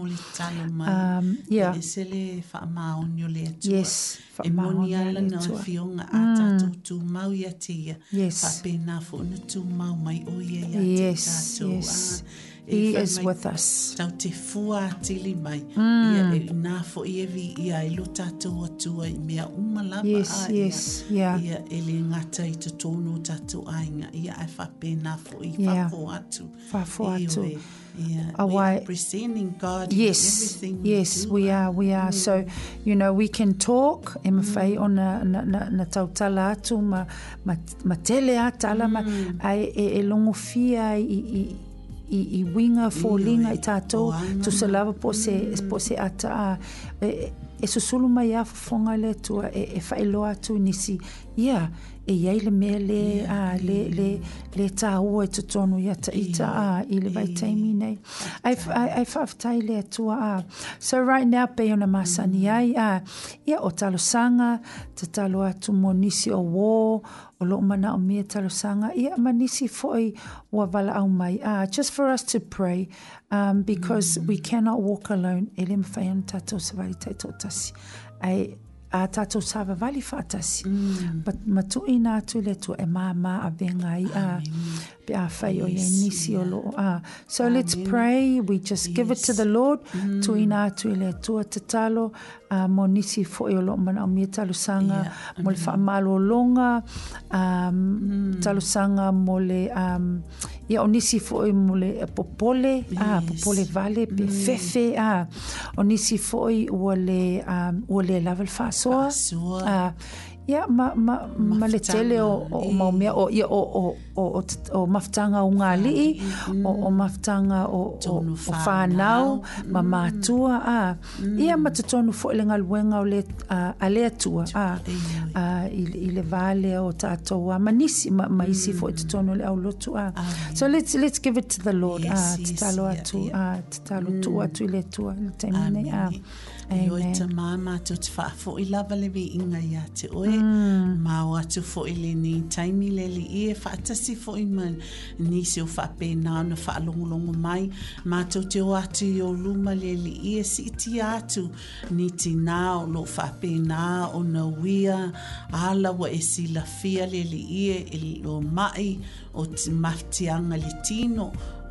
F: Um, yeah.
G: E se le whaamaonio le atua.
F: Yes.
G: E moni ala na whionga a tātou tū mau ia tia.
F: Yes.
G: Whapena fo na tū mau mai o ia ia
F: yes,
G: te tātou.
F: Yes, He is with us.
G: Tau te fua atili mai. Mm. Ia e nā fo i evi ia e lo tātou atua i mea umalapa
F: yes,
G: a
F: yes,
G: ia.
F: Yeah.
G: Ia e le ngata i te tono tātou ainga. Ia e whapena fo i
F: yeah.
G: whafo atu.
F: Whafo atu.
G: Yeah,
F: we
G: are presenting God
F: yes,
G: in everything
F: yes,
G: we do.
F: we are, we are. Mm. So, you know, we can talk, e mawhai mm. o na, na, na, na tautala atu, ma, ma, ma tele atala, mm. ma, ai, e, e longo fia i, i, i, i winga fōlinga i tātou, tu se lava po se, mm. po se ata a, e, e susulu mai a fonga le tua, e, e whailoa atu nisi, yeah, e iai le mea le, yeah. a, le, le, le tā ua e tutonu ia ta ita a, i le vai taimi nei. Ai whaaftai le atua a. So right now, pe ona masani ai a, ia o talo sanga, te talo atu mo nisi o wō, o lo mana o mea talo sanga, ia manisi foi ua wala au mai a, just for us to pray, um, because mm. we cannot walk alone. E le mwhai ana tātou sa wali taito tasi. Ai, a tātou sawa wali whaatasi. Mm. But matu ina atu le tu e maa maa a venga i a pe a whai o ye nisi o lo a. So Amen. Let's pray. We just yes. give it to the Lord. Mm. Tu ina atu le tua te talo. Uh, mo nisi fo i o lo mana o mea talo sanga. Yeah. Mo le wha malo longa. Um, mm. Talo sanga mo le... Um, ia o nisi fo i mo le popole. Yes. Ah, popole vale pe mm. fefe. Ah. O nisi fo i ua le, um, ua le level fast. Soa, uh, ia ma ma ma le tele o o maumea o ia o o o o maftanga o ngā lii o o maftanga o o o whanau ma mātua a ia ma te tonu fo le ngaluenga o le a le atua a i le vale o tātou a manisi ma ma isi fo te tonu le au lotu a so let's let's give it to the Lord a te talo atu a te talo tu atu i le tua le taimine a
G: I oe
F: Amen.
G: ta mama tu te whaafo i lava le vi inga ia te oe. Ma o atu fo i le ni taimi le li i e whaatasi fo i man nisi o whaape nao na whaalongolongo mai. Ma tu te o atu i o luma le li i e si iti atu ni ti nao lo whaape nao o na wia ala wa e si la fia le li i e e lo mai o te maftianga le tino.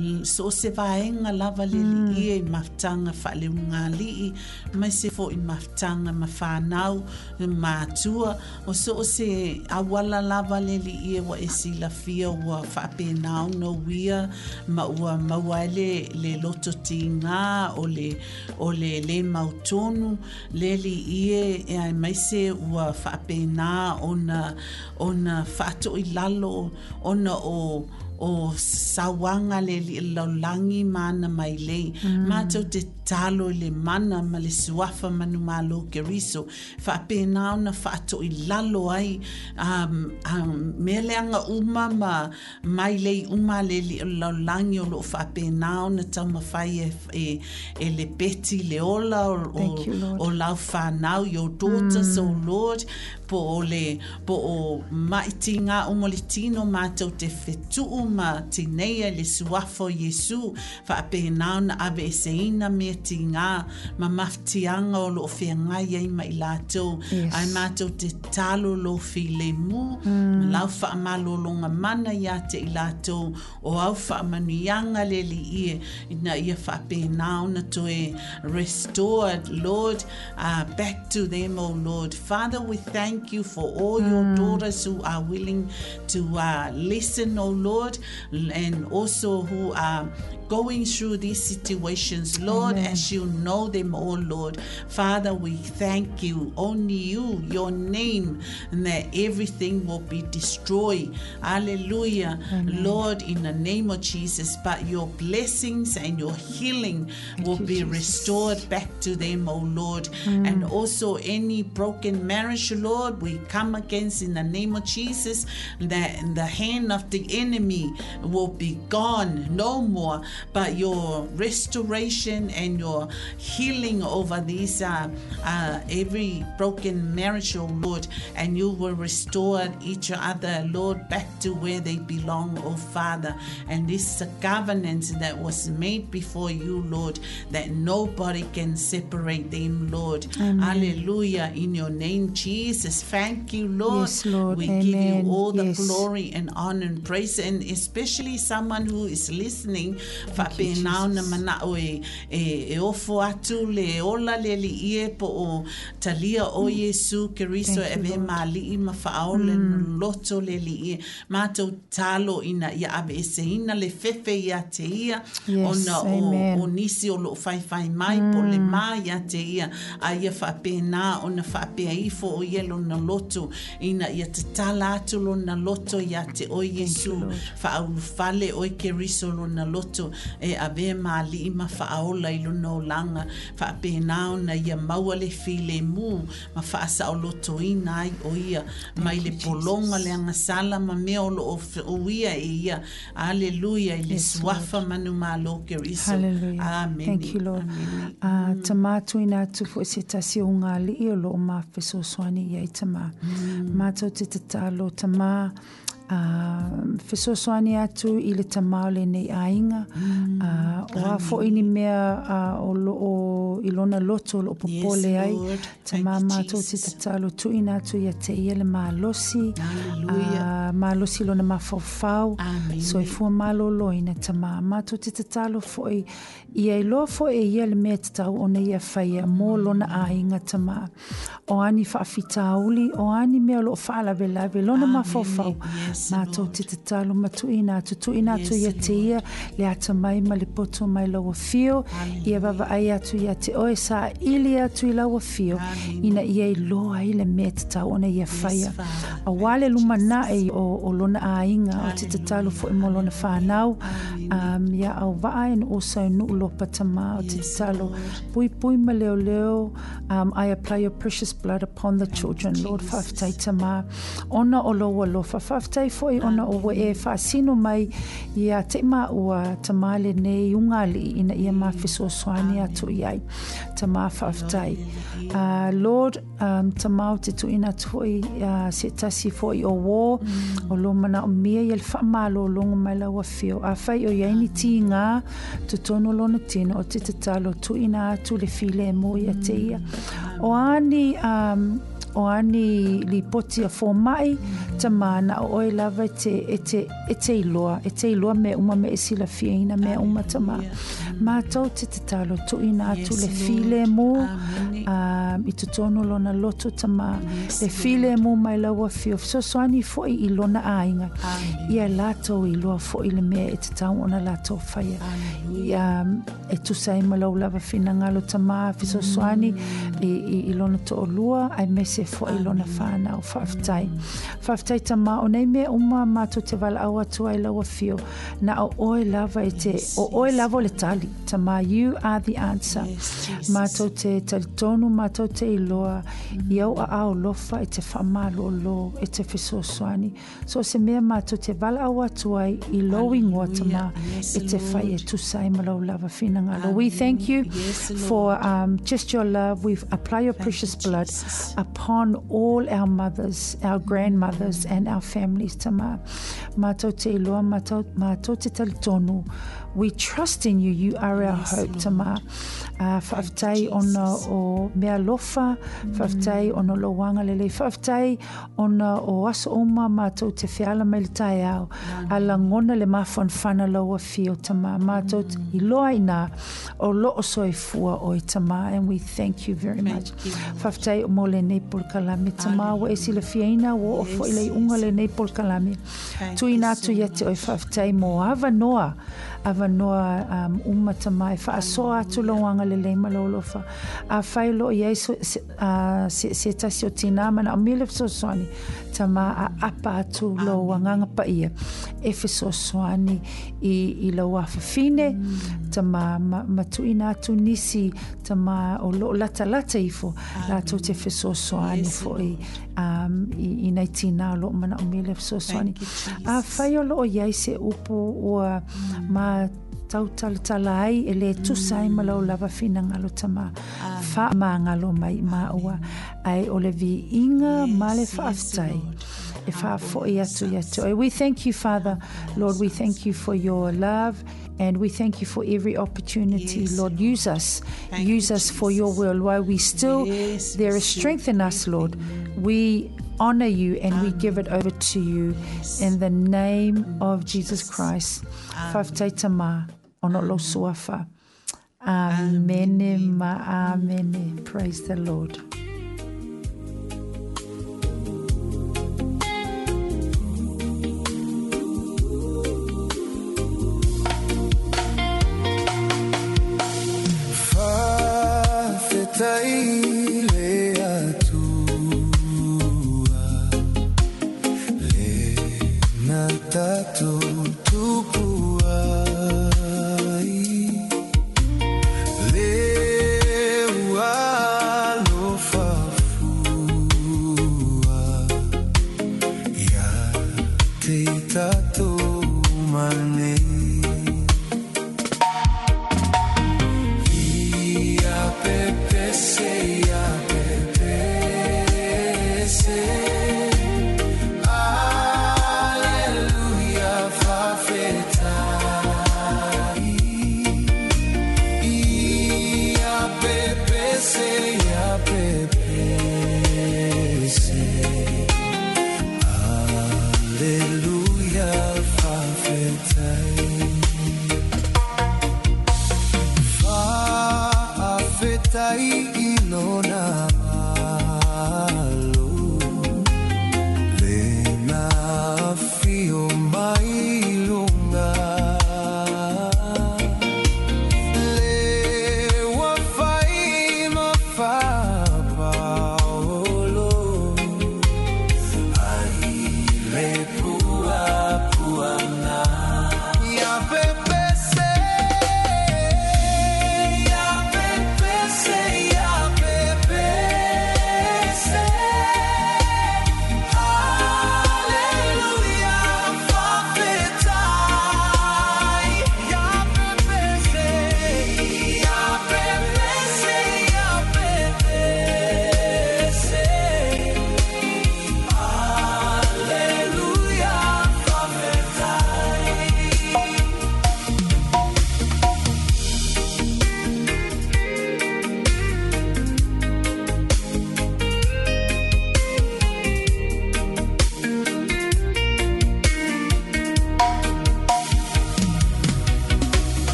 G: So se vaenga lava le li i e maftanga whale unga li i mai se fo i maftanga ma whanau ma tua o so se awala lava le li i e wa e si la fia ua whape nao no wia ma ua mauaile le loto ti ngā o le o le le mautonu le li i e e ai mai se ua whape nā ona ona whaato i lalo ona o o sawanga le li laulangi mana mai lei. Mm. Mātou te talo le mana ma le suafa manu malo ke riso. Whape nao na whaato i lalo ai um, um, meleanga uma ma mai lei uma le li laulangi o lo whape nao na tau mawhai e, e, e le beti le ola o, o,
F: you,
G: o lau whanau, your daughters, mm. O Lord, po o le po o maiti ngā umolitino mātou te whetuu ma tineia le suafo Yesu whaape nao na ave e seina mea ti ngā ma maftianga o lo whiangai ai mai lātou.
F: Yes.
G: Ai mātou te talo lo fi le mu mm. lau whaamalolonga mana ia te i lātou o au whaamanuianga le li ie ina ia whaape nao na toe restored, Lord, uh, back to them, O Lord. Father, we thank you for all mm. your daughters who are willing to uh, listen, O Lord, and also who are going through these situations, Lord,
F: Amen.
G: as you know them all, Lord. Father, we thank you. Only you, your name, and that everything will be destroyed. Hallelujah.
F: Amen.
G: Lord, in the name of Jesus, but your blessings and your healing
F: Thank
G: will
F: you,
G: be
F: Jesus.
G: restored back to them, O Lord.
F: Mm.
G: And also any broken marriage, Lord, we come against in the name of Jesus, that the hand of the enemy will be gone, no more, but your restoration and your healing over these uh, uh, every broken marriage, oh Lord, and you will restore each other, Lord, back to where they belong, oh Father. And this uh, covenant that was made before you, Lord, that nobody can separate them, Lord.
F: Amen.
G: Hallelujah. In your name, Jesus. Thank you, Lord.
F: Yes, Lord.
G: We
F: Amen.
G: give you all the
F: Yes.
G: glory and honor and praise, and especially someone who is listening. Whape nao na mana o e, e, e ofo atu le ola le li ie po o talia o Yesu Keriso e ve mali i mawhao le loto le li ie. Mātou talo ina ia ave e se ina le fefe ia te ia.
F: Yes,
G: Ona
F: amen.
G: o, o nisi o lo whai whai mai mm. po le mā ia te ia. A ia whape nā ona whape a ifo o ielo na loto. Ina ia te tala atu lo na loto ia te o Yesu. Whaau fale o Keriso lo na loto. E ave mali i ma whaaola i luna o langa. Whape nā ona ia maua le file mu. Ma whaasa o loto ina ai o ia. Mai le polonga le anga sala ma mea o lo o ia e ia. Alleluia. I le
F: Yes,
G: swafa manu ma lo Keriso.
F: Hallelujah.
G: Amen.
F: Thank you, Lord.
G: Amen.
F: Uh, ta mātu ina atu fo se tasi o ngā li i o lo o mā wheso soani iai ta mā. Mātou te te talo ta mā. Uh, wheso soani atu i le ta mā o le nei ainga.
G: Mm.
F: Uh, o a fo ini mea uh, o lo o ilona loto lo popole
G: Yes,
F: ai.
G: Lord.
F: Ta
G: Thank
F: mā
G: you,
F: mātou te
G: Jesus.
F: te talo tu ina atu ia te ia le mā losi.
G: Hallelujah.
F: Uh, mā losi lona mā whawhau.
G: Amen.
F: So i fua malo loina ta mā. Mātou te te talo fo i ia i loa fo e ia le mea te tau o na ia whaia mō lona a inga ta mā. O ani whaafita uli, o ani mea lo whaalawe lawe, lona mā whawhau.
G: Yes,
F: Mātou
G: Lord.
F: te te talo matu ina atu, tu ina atu
G: Yes,
F: ia te ia, le ata mai ma le poto mai laua fio, ia wawa ai atu ia te oe sa ili atu i laua fio,
G: Amen.
F: ina ia i loa i le mea te tau o na ia whaia.
G: Father.
F: A wale lumana e o, o lona a inga, o te te talo fo i mo lona whanau, um, ia au waa and also nu lopa tama, o te te
G: Yes,
F: talo,
G: Lord.
F: pui pui ma leo leo, um, I apply your precious blood upon the children, Lord, whaftai tama, ona o loa lofa, whaftai ai foi ona o e whaasino mai ia te ma ua tamale nei ungali ina ia mawhiso swani atu iai tama whaftai. Uh, Lord, um, tamau te tu ina toi uh, se tasi foi o wo o lo mana o mia i el whamalo longa mai laua whio. A whai o iaini ti ngā tu tono lona tino o te tatalo tu ina atu le file e mo ia te ia. O ani um, o ani li poti a fō mai ta mana o oi lava e te, e te, e te iloa, e te iloa me uma me esila fiaina me uma ta ma. Mātou te te talo tu ina atu le file mo um, i tu tono lona loto ta ma. Le file mo mai laua fio. So soani fo i lona ainga. Ia lato i loa fo i le mea e te tau ona lato whaia. Um, e tu sai malau lava fina ngalo ta ma fiso soani i, i, i lona to o lua ai mese fo i lona whana o whaftai. Whaftai ta ma o nei mea uma mātou te wala awa tu ai laua fio na o oe lava e te o oe lava le tali ta ma you are the answer. Mātou te talitonu mātou te iloa i au a au lofa e te whamalo o lo e te fiso soani. So se mea mātou te wala awa tu ai i lo ingoa ta ma e te whai e tu sai malau lava fina ngalo. We thank you for um, just your love. We apply your precious blood upon all our mothers, our grandmothers and our families. Tama, mātou te iloa, mātou, mātou te talitonu. We trust in you. You are our hope. Tama, uh, whaftai ona o mea lofa, whaftai ona lo wanga lele, whaftai ona o aso oma mātou te whiala mai le tai au, ala ngona le mawhan whana laua fio. Tama, mātou te iloa ina o lo o soi fua o i tama, and we thank you very much. Whaftai o mo le nei pol kalame. Tama, wa esi le fiaina wo o fo i le unga le nei pol kalame. Tui nā tu yate o i whaftai mo ava noa, ava noa um, uma tama e whaasoa atu loanga le leima lolofa. A whailo i eiso se, uh, se, se tasi o tina mana o mele fisosoani tama a apa atu lo wanganga pa ia. E fisosoani i, i lo wafafine tama ma, matuina atu nisi tama o lo lata lata ifo la to te fisosoani fo i um, i, i nei tina lo mana o mele fisosoani. A whailo i eise upo o ma tau talatala ai e le tusai malau lava fina ngalo tama wha ma ngalo mai ma ua ai o le vi inga ma le whaaftai e wha fo i atu i atu. We thank you, Father. Lord, we thank you for your love and we thank you for every opportunity. Yes. Lord, use us. Thank use us for your will. While we still, yes, there is strength in us, Lord. We honor you and Amen. We give it over to you yes. in the name of Jesus Christ. Whaaftai tama. Ono lo suafa. Amen. Ma amen. Praise the Lord.
B: Leu a lo fa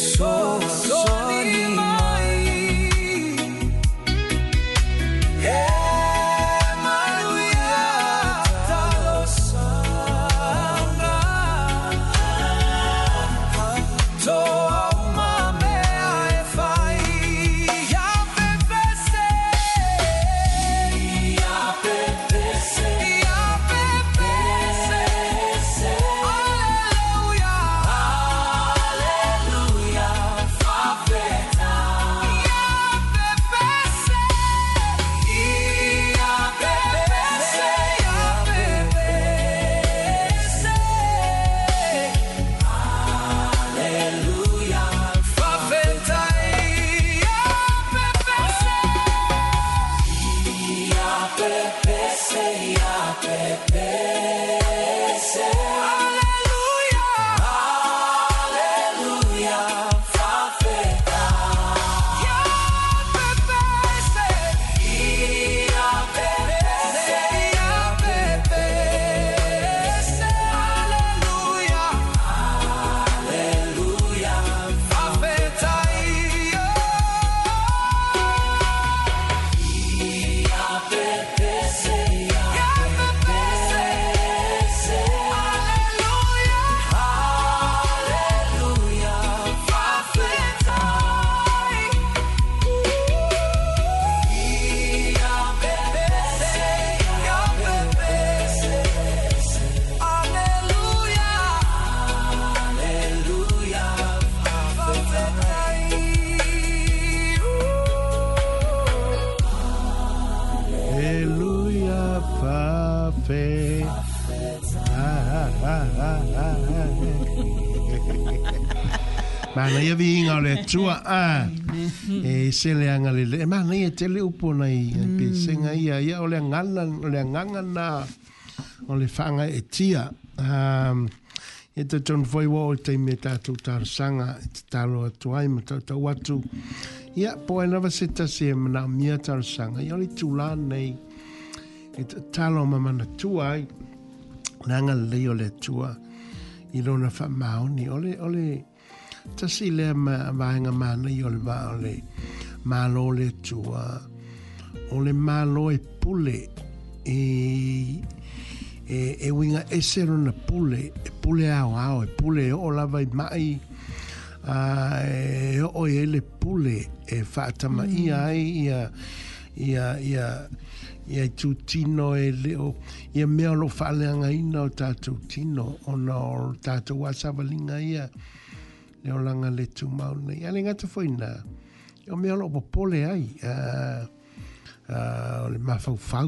B: So so ni mai
E: Mana ia vi inga le tua a e sele anga le le mana ia tele upo nei pe senga ia ia o le ngana o le nganga na o le fanga e tia um e te ton foi wo te meta tu tar sanga te talo tuai mata ta watu ia po e nava seta se na mia tar sanga ia le tula nei e te talo mama na tuai nanga le o le tua i lona fa maoni ole ole tasi le ma vaenga mana i ole va ole malo le tua ole malo e pule e e e winga e sero na pule e pule ao ao e pule o lava i mai a e o ele pule e fata ma ia ia ia ia ia tu tino e leo ia mea lo fale anga ina o tatu tino o no tatu wasavalinga ia leo langa le tu mauna ia le ngata foina ia mea lo popole ai o le mafau fau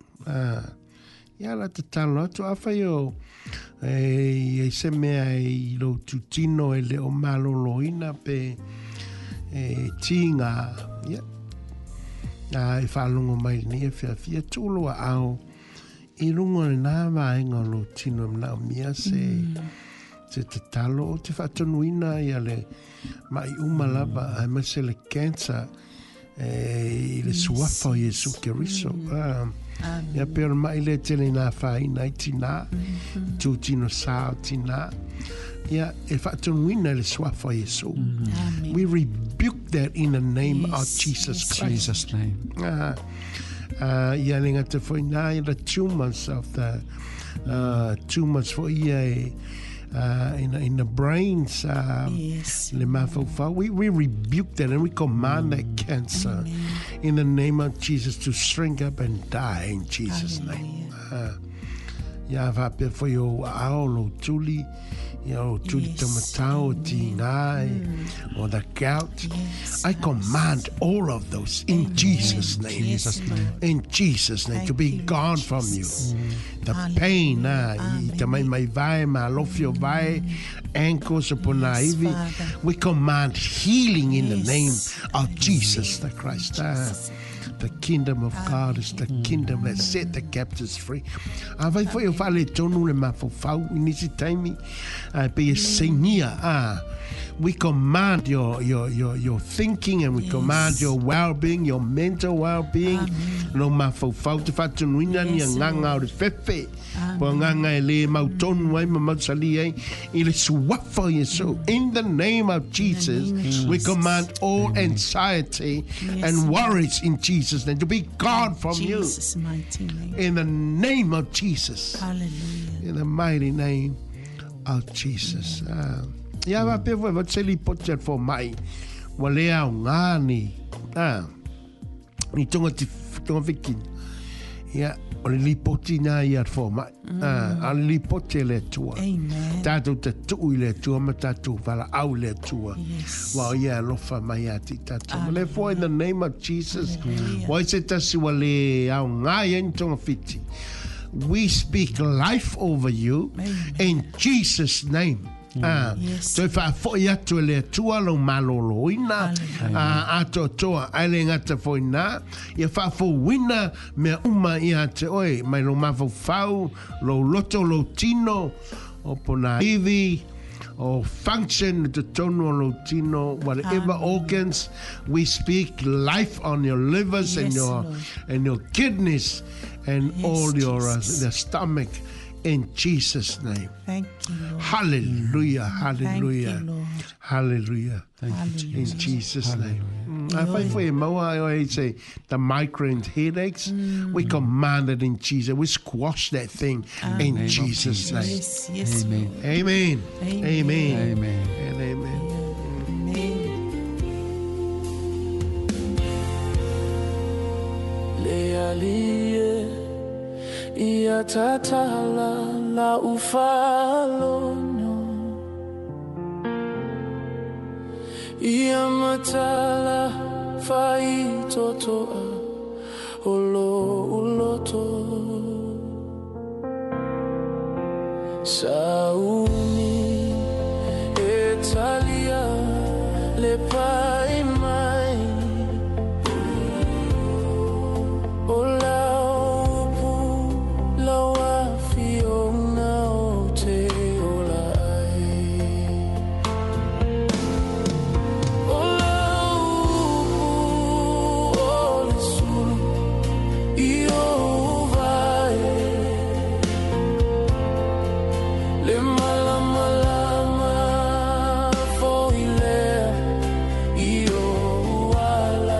E: ia la te talo atu awha yo e se mea i lo tu tino e leo malo loina pe tinga ia a e whalungo mai ni e whia whia tūlua au i rungo e nā vaenga lo tino mna o mia se se te talo o te whatonuina i ale mai umalaba ai ma se le cancer i le suafa o Jesu Keriso ia pēr mai le tele nā whaina i tina tū tino sāo tina ia e whatonuina le suafa o Jesu we rebuke that in the name yes. of Jesus Christ.
D: Jesus' name.
E: Uh, uh, ia le ngata foi nā i the tumors of the uh, tumors for ia uh, in, in the brains uh, yes. le mafaufa. We, we rebuke that and we command that cancer Amen. In the name of Jesus to shrink up and die in Jesus' Hallelujah. Name. Uh, ia vape foi o aolo tuli Yo, tuli tomatao, tingai, or the gout. Yes, I command all of those in Amen. Jesus' name.
D: Jesus' name.
E: In Jesus' name, Thank to be you, gone Jesus. From you. Mm. The Hallelujah. Pain, ah, ita mai mai vai, ma lofio vai, ankles upon yes, ivy. We command healing in yes. the name of Jesus the Christ. Ah. The kingdom of God is the kingdom that set the captives free. A vai foi o fale tonu le mafofau inisi taimi a pe senia a We command your your your your thinking, and we
G: Yes.
E: command your well-being, your mental well-being. No mafau fau te whatunuina ni a
G: Yes,
E: nganga o le fefe. Po nganga e le mautonu ai ma mausali ai. I le suafa Yesu. In the name of Jesus,
G: name of
E: we
G: Jesus.
E: command all anxiety
G: Yes,
E: and
G: Lord.
E: worries in Jesus' name to be gone from you.
G: Jesus' mighty name.
E: In the name of Jesus.
G: Hallelujah.
E: In the mighty name of Jesus. Ah. Ia wa pe wa tseli potja for mai. Wa le au ngani. Ah. Ni tonga ti tonga fikin. Ia o le lipoti na ia for mai. Ah, a le lipoti le tua.
G: Amen.
E: Tatu te tu le tua ma tatu vala au le tua.
G: Yes.
E: Wa ia lofa mai ati tatu. Ma le for in the name of Jesus.
G: Hallelujah.
E: Wa se tasi wa le au ngai en tonga fiti. We speak life over you
G: Amen.
E: in Jesus' name. Ah,
G: Yes.
E: so fa fo ia to le tua lo malolo ina a to toa ale ngata fo ina ia fa fo wina me uma ia te oi mai lo mafo fau lo loto lo tino o pona ivi or function the tono lo tino whatever
G: Amen.
E: organs we speak life on your livers and
G: Yes,
E: your
G: Lord.
E: and your kidneys and
G: Yes,
E: all your uh,
G: Jesus.
E: the stomach in Jesus' name.
G: Thank you, Lord.
E: Hallelujah,
G: Thank
E: hallelujah,
G: you, Lord.
E: hallelujah.
G: Hallelujah.
E: In Jesus' name. Mm, I find for him, I say the migraine headaches, we command it in Jesus. We squash that thing in Jesus' name.
G: Yes, yes.
D: Amen.
E: Amen.
G: Amen.
E: Amen.
D: Amen.
E: And amen.
G: Amen.
H: Le alie ia tatala la ufalono ia matala fai totoa olo uloto sauni etalia le pai mai ola upu lawa fiona o te ola ai ola upu ole sulu i o vai le malama lama fo ile i o ala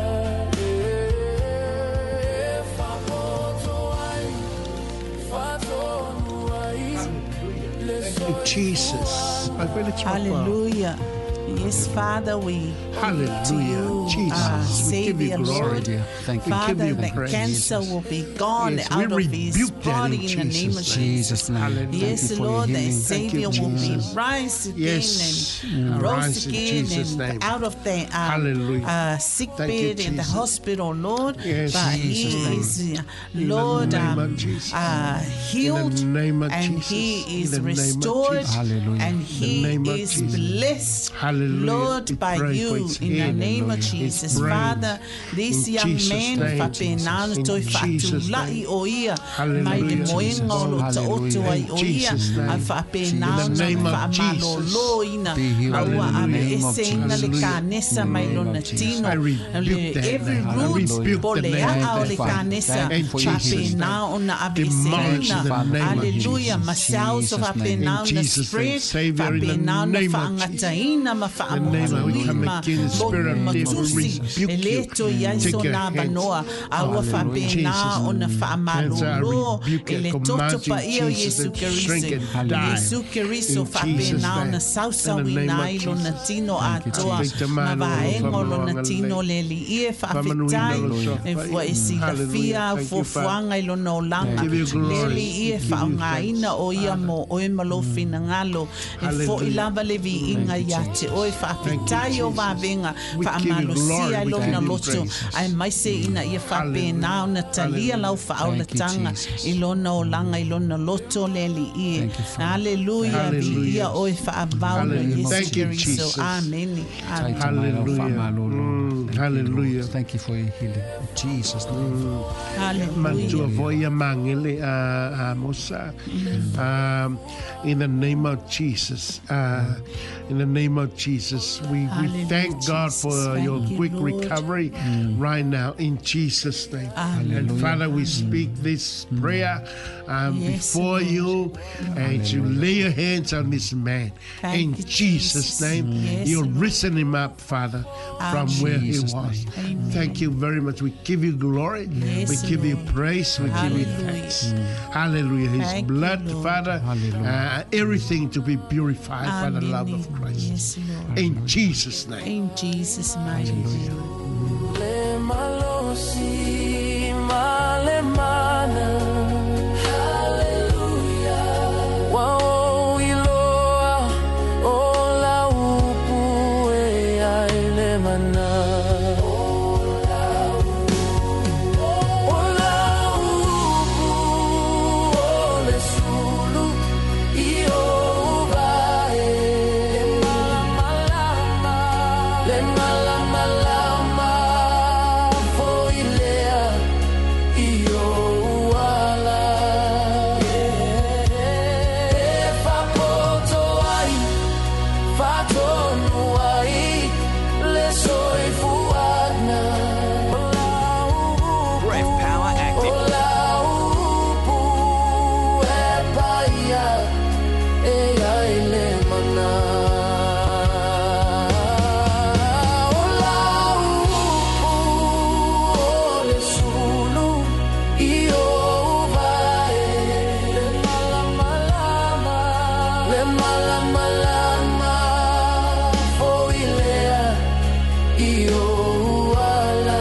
H: e fa poto ai fa tonu ai le so
E: Jesus. I feel it's
G: Hallelujah. Yes, Father, we
E: Hallelujah.
G: to you,
E: Jesus,
G: our
E: we give you
G: Savior,
E: glory.
G: Lord.
D: Dear. Thank you.
E: We give
G: Father,
E: you
G: that
E: praise,
G: cancer
E: Jesus.
G: will be gone
E: Yes, we
G: out of his
E: rebuke that
G: body
E: in
G: in the name of
E: Jesus' name.
G: Jesus.
D: Jesus' name.
E: Hallelujah.
D: Thank
G: Yes,
D: you for your
G: Lord, that
D: healing.
E: Thank you,
G: Savior will be
E: Jesus.
G: rise again
E: Yes.
G: and
E: Mm.
G: rose
E: Rise in
G: again
E: Jesus'
G: and
E: name.
G: out of the uh,
E: Hallelujah.
G: uh, sick
E: Thank you,
G: bed in the
E: Jesus.
G: hospital, Lord.
E: Yes,
G: but
E: Jesus'
G: he
E: name.
G: is, uh,
E: In the
G: Lord,
E: name
G: um,
E: of Jesus.
G: uh, healed,
E: In the name of
G: and
E: Jesus.
G: he
E: In
G: is
E: the name of
G: restored,
E: Jesus.
D: Hallelujah.
G: and
E: In
G: he
E: the name of
G: is
E: Jesus.
G: blessed,
E: Hallelujah.
G: Lord,
E: We
G: by
E: pray for
G: you
E: his
G: in the
E: healing.
G: name of
D: Hallelujah.
G: Jesus.
E: His brains.
G: Father, this
E: In
G: young
E: Jesus'
G: man,
E: name.
G: Fapenano,
E: In
G: toi
E: Jesus'
G: fatulai
E: name.
G: o ia,
E: Hallelujah.
G: mai le
E: Jesus.
G: moenga o lo ta otu ai
E: In
G: o ia,
E: Jesus' name.
G: a
E: In
G: Fapenano,
E: the name of
G: Famalolo ina,
D: Be healed
G: aua
D: in the
G: ame
D: name of
G: eseina le
E: Jesus.
G: kanesa
D: In the
G: mai
D: name
G: lo
D: of
G: na
D: Jesus.
G: tino,
E: I rebuke
G: le
E: that
G: every
E: now. I
G: root
E: rebuke the
G: polea
E: name
G: ao
E: of
G: le
E: that.
G: kanesa,
D: Thank you for your healing.
G: Fapenao na
E: Demolish
G: abeseina,
E: in the name of
G: hallelujah,
E: Jesus.
G: masaos of
D: Jesus' name.
G: Fapenao
E: In
G: na
E: Jesus' name.
G: spread,
E: Savior, in the
G: Fapenao na
E: name of
G: faangataina, ma
E: In the name of we come
G: faamotulima,
E: against the spirit of death. We
G: matusi,
E: rebuke
G: eleto
E: you.
G: ia
E: Take
G: so
E: your
G: na
E: hands.
G: banoa, aua
E: Hallelujah.
G: Fapenao
E: Jesus'
G: o na
E: Cancer, I
G: faamalolo,
E: rebuke it.
G: ele
E: Command
G: toto pa
E: you,
G: ia o
E: Jesus,
G: Yesu
E: to shrink
G: Keriso,
E: and die.
G: Yesu Keriso
E: In Jesus'
G: Fapenao
E: name.
G: na
E: In
G: sausa
E: the name of
G: winailo na
E: Jesus.
G: tino
D: Thank you,
G: atoa,
D: Jesus.
G: ma vaengolo na
E: Hallelujah.
G: tino le li ie faafetai, e fua e silafia
E: Hallelujah. Thank you,
G: fuafuanga i lona olanga,
E: Give you glory.
G: le li ie
E: Give you
G: faaugaina
E: thanks,
G: o ia
E: Father.
G: mo oe malofina ngalo, e fo i
E: Hallelujah.
G: lava le vi inga
D: Thank you,
G: ia te
D: Jesus.
G: oe whaapetai o wawenga,
E: We give you
G: whaamalosia
E: glory,
G: e
E: we
G: lo
E: give
G: na
E: you
G: loto.
E: praise.
G: Ai mai se ina ia whapenao na talia lau whaola
D: Thank you,
G: tanga
D: Jesus.
G: i lona o langa i lona loto le li ie.
D: Thank you, Father.
G: Hallelujah.
E: Hallelujah.
G: Ia oe whaavau na
E: Hallelujah.
G: Yesu
E: Thank you,
G: Keriso.
E: Jesus.
G: Amen. Amen.
E: Hallelujah. Mm, hallelujah.
D: Thank you for your healing. In Jesus' name.
E: Mantua
G: Hallelujah.
E: voia mangele a a mosa. Um, in the name of Jesus, uh, in the name of Jesus, we, we
G: Hallelujah,
E: thank God
G: Jesus.
E: for
G: Thank
E: your
G: you,
E: quick
G: Lord.
E: recovery right now in Jesus' name.
G: Hallelujah.
E: And Father, we speak this prayer um,
G: Yes,
E: before
G: Lord.
E: you, and you lay your hands on this man
G: Thank
E: in
G: you,
E: Jesus'
G: Jesus.
E: name.
G: Yes,
E: You'll
G: Lord.
E: risen him up, Father, from where he
D: Jesus'
E: was.
D: name.
G: Amen.
E: Thank you very much. We give you glory.
G: Yes,
E: we give you
G: Lord.
E: praise. We give you
G: Hallelujah.
E: thanks. Hallelujah. His
G: Thank you,
E: blood,
G: Lord.
E: Father,
D: Hallelujah.
E: uh, everything to be purified by the love of
G: Amen.
E: Christ.
G: Yes, Lord.
E: In Jesus' name.
G: In Jesus' mighty name.
H: Le malosi male mana. Hallelujah. Wao iloa o la upu e ai le mana. O la upu o le sulu i o vai. Le malamalama. Le malamalama. Foi lea i o ala. E whapoto ai, whatonu ai, le soifuana.
A: Breath Power Active.
H: O la upu e paia, e ai le mana. O la upu o le sulu, i o vai. Le malamalama, le malamalama, foi lea i o ala.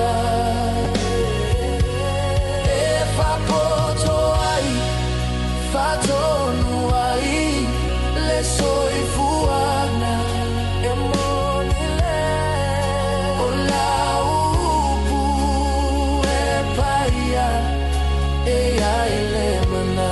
H: E whapoto ai, whatonu ai, le soifuana. E moni le, o la upu e paia, e ai le mana.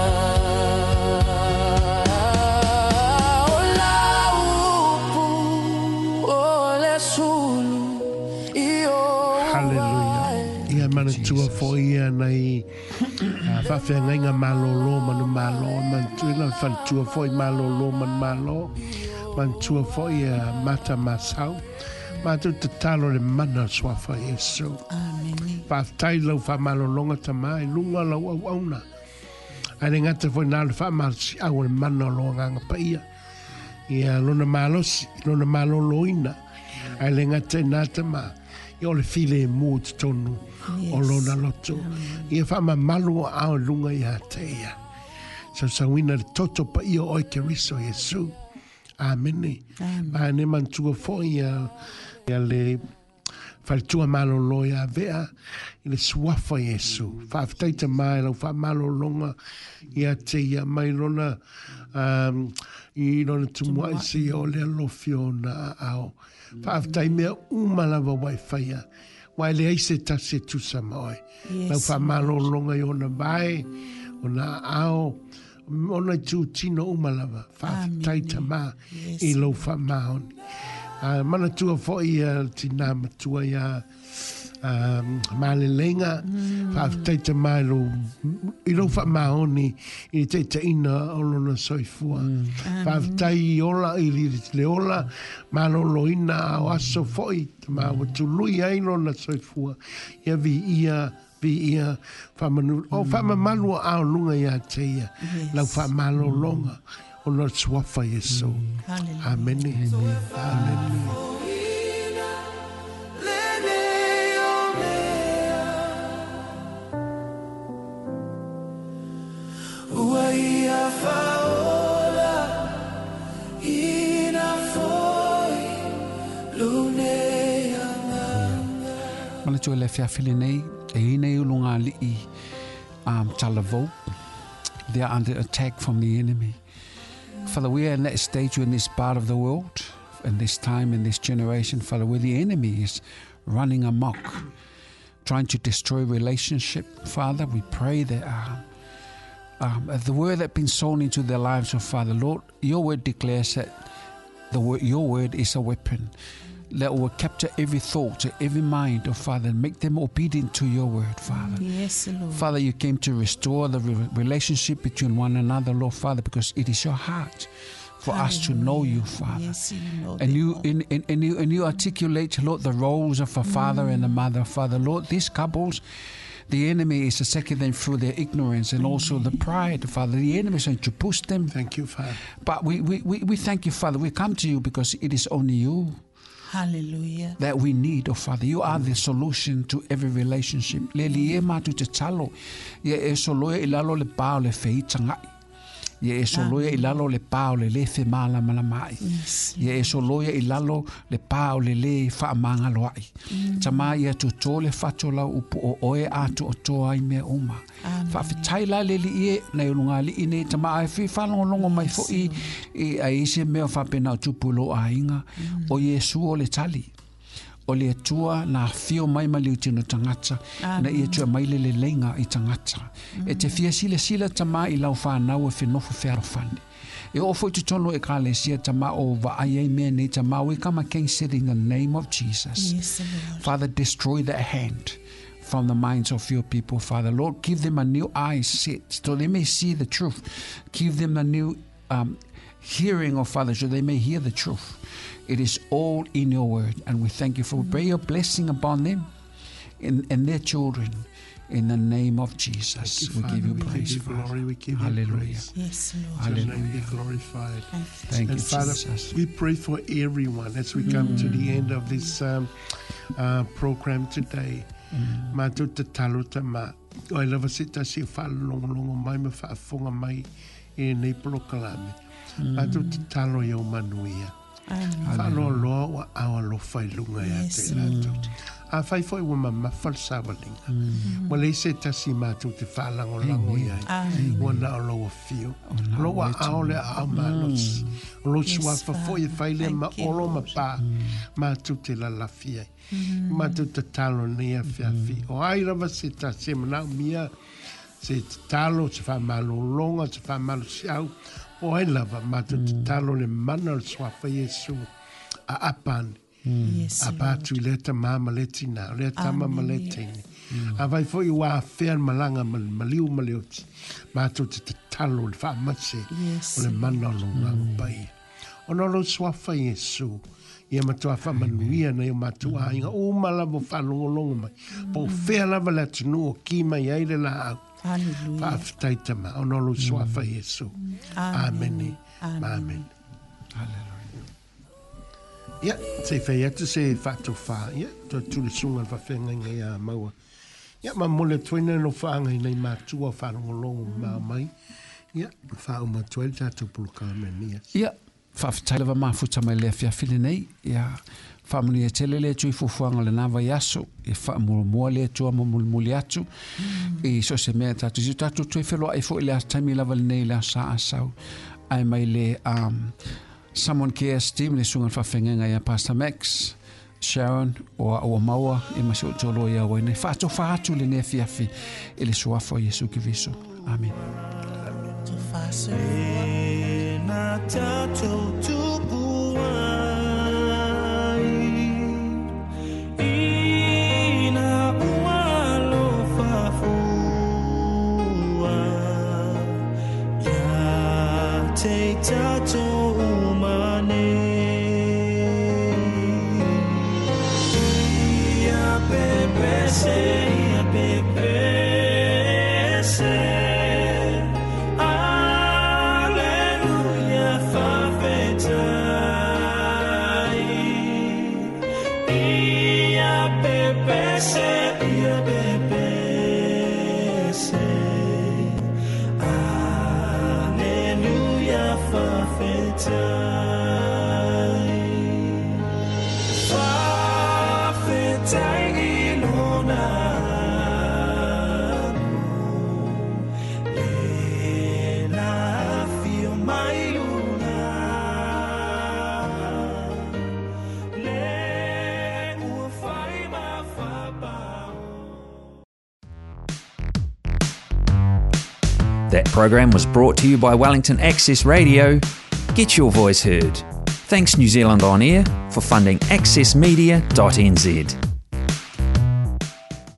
H: O la upu o le sulu, i o
E: Hallelujah. Ia mana tua fo ia nei whawhia ngainga malolo manu malo. Man tuina whantua fo i malolo manu malo. Man tua fo ia mata masau. Matu te talo le mana swafa Yesu.
G: Amen.
E: Whaftai lau wha malolonga tamai. Lunga lau au auna. Aere ngata fo nāle wha malsi au le mana loa nganga pa ia. Ia lona malosi, lona maloloina. Aere ngata nāta ma. Ia ole file e mua te tonu. O lona loto. Ia wha ma malu au lunga ia te ia. So sa wina le toto pa ia oi ke riso Yesu. Amene. Ma ne mantua fo ia. Ia le whalitua malolo ia vea. I le suafa Yesu. Whaaftaita mai lau wha malolonga. Ia te ia mai lona. Um, I lona tumua isi o le alofio na au. Whaaftai mea umalawa wai whaia. Wai le aise tase tusa mai. Lau wha malolonga i ona vai. Ona au. Ona tu tino umalawa. Whaaftaita ma. I lau wha maoni. Uh, mana tua fo i uh, tina matua ia um, malelenga whaaftaita mai lo i lo wha maoni i te te ina o lona soifua whaaftai i ola i li le ola malolo ina o aso fo i ma watu lui ai lona soifua ia vi ia vi ia whamanu o whamamalua ao lunga ia te ia lau whamalolonga o lona swafa Yesu. Amen. Hallelujah.
D: Mana tue le whiawhile nei, e i nei ulunga li i um, Talavau. They are under attack from the enemy. Father, we are in that stage in this part of the world. in this time, in this generation, Father, where the enemy is running amok, trying to destroy relationship. Father, we pray that uh, um, the word that's been sown into their lives, oh Father, Lord, your word declares that the word, your word is a weapon that will capture every thought, every mind, oh Father, and make them obedient to your word, Father.
G: Yes, Lord.
D: Father, you came to restore the re- relationship between one another, Lord Father, because it is your heart for us to know you, Father.
G: Yes, you know
D: And
G: that,
D: you,
G: Lord.
D: and, and, and you and you articulate, Lord, the roles of a father and a mother, Father. Lord, these couples, the enemy is attacking them through their ignorance and also the pride, Father. The enemy is trying to push them.
E: Thank you, Father.
D: But we, we, we, we thank you, Father. We come to you because it is only you
G: Hallelujah.
D: that we need, oh Father. You are the solution to every relationship. Le lie matu te talo. Ye e soloe ilalo le pao le feitangai. Ye e soloe ilalo le pao le le fe mala malamai.
G: Yes.
D: Ye e soloe ilalo le pao le le faamanga loai. Tama ia tu tole fatola upu o oe atu o toa i mea uma. Fa fitai la le li e na ulunga li ine tama ai fi falongo mai fo i i a ise mea fa pena tupulo a inga o Yesu o le tali. O le atua na fio mai ma liu tino tangata na i atua mai le le lenga i tangata. E te fia sila sila tama i lau whanau e whenofo wherofani. E ofo i tutono e ka le sia tama o wa ai ai mea nei tama we kama king said in the name of Jesus.
G: Yes, Lord.
D: Father, destroy that hand from the minds of your people, Father. Lord, give them a new eye set so they may see the truth. Give them a new um, hearing, oh Father, so they may hear the truth. It is all in your word, and we thank you for mm-hmm. pray your blessing upon them and, and their children. In the name of Jesus,
E: You,
D: we
E: Father.
D: give you
E: we
D: praise,
E: give you
D: Father.
E: glory. We give
D: Hallelujah.
E: you praise.
G: Yes, Lord.
D: Hallelujah.
E: Your name be glorified.
D: Thank
E: And
D: you,
E: Father,
D: Jesus.
E: we pray for everyone as we come to the end of this um, uh, program today. Mātou te talo te mā. O e lawa sita si whalongo mai me whaafonga mai e nei polokalame. Mātou te talo i au manuia. Whalo loa wa awa lo whailunga e a
G: Yes,
E: te rātou. A whai fwoi wa mama whalsawalinga. Wa le se tasi mātou te whalango lango i ai. Wa na o loa fio. Loa ao le ao manos. Lo sua whafoi e whaile ma olo ma pā. Mātou te lalawhi ai. Mātou te talo ni a whiawhi. O ai rawa se tasi manau mia. Se te talo, se whamalo longa, se whamalo siau. O ai lava mātou te talo le mana o swafa Yesu. A apani.
G: Yes,
E: A pātu i leta māma letina, lea tama ma letini. A vai fo i wā whea malanga maliu malioti. Mātou te te talo le whaamase
G: Yes,
E: o le mana o longa pai. O nolo swafa Yesu. Ia matua whamanuia na ia matua ainga. O malavo whanongolongo mai. Po whea lava le atunu o ki mai aile la au.
G: Hallelujah.
E: Whaaftaitama. O nolo swafa Yesu. Amen. Amen.
D: Hallelujah.
E: Ia, te whai atu se whātou whā, ia, tō tūle sunga wha whenga ngai a maua. Ia, ma mole tuina no whaangai nei mātua whanongolongo mā mai. Ia, whāu mātua ili tātou pulukame nia.
D: Ia, whawhitailewa mafuta mai lea whiawhine nei. Ia, whamuni e tele lea tui fufuanga le nawa i aso. E whaamua lea tua mamuli atu. E so se mea tātou. Si tātou tui wheloa e fo i lea taimi lawa le nei lea sa asau. Ai mai le... Um, Someone Cares team le sunga whawhenga ia Pastor Max, Sharon o o maua e maso tolo ia o nei fato fato le ne fiafi e le suafo Yesu Kristo. Amen.
G: To fast.
B: E na tatou tupu ai, i na ua alofa fua, ia te tatou
A: That program was brought to you by Wellington Access Radio. Get your voice heard. Thanks New Zealand On Air for funding access media dot n z.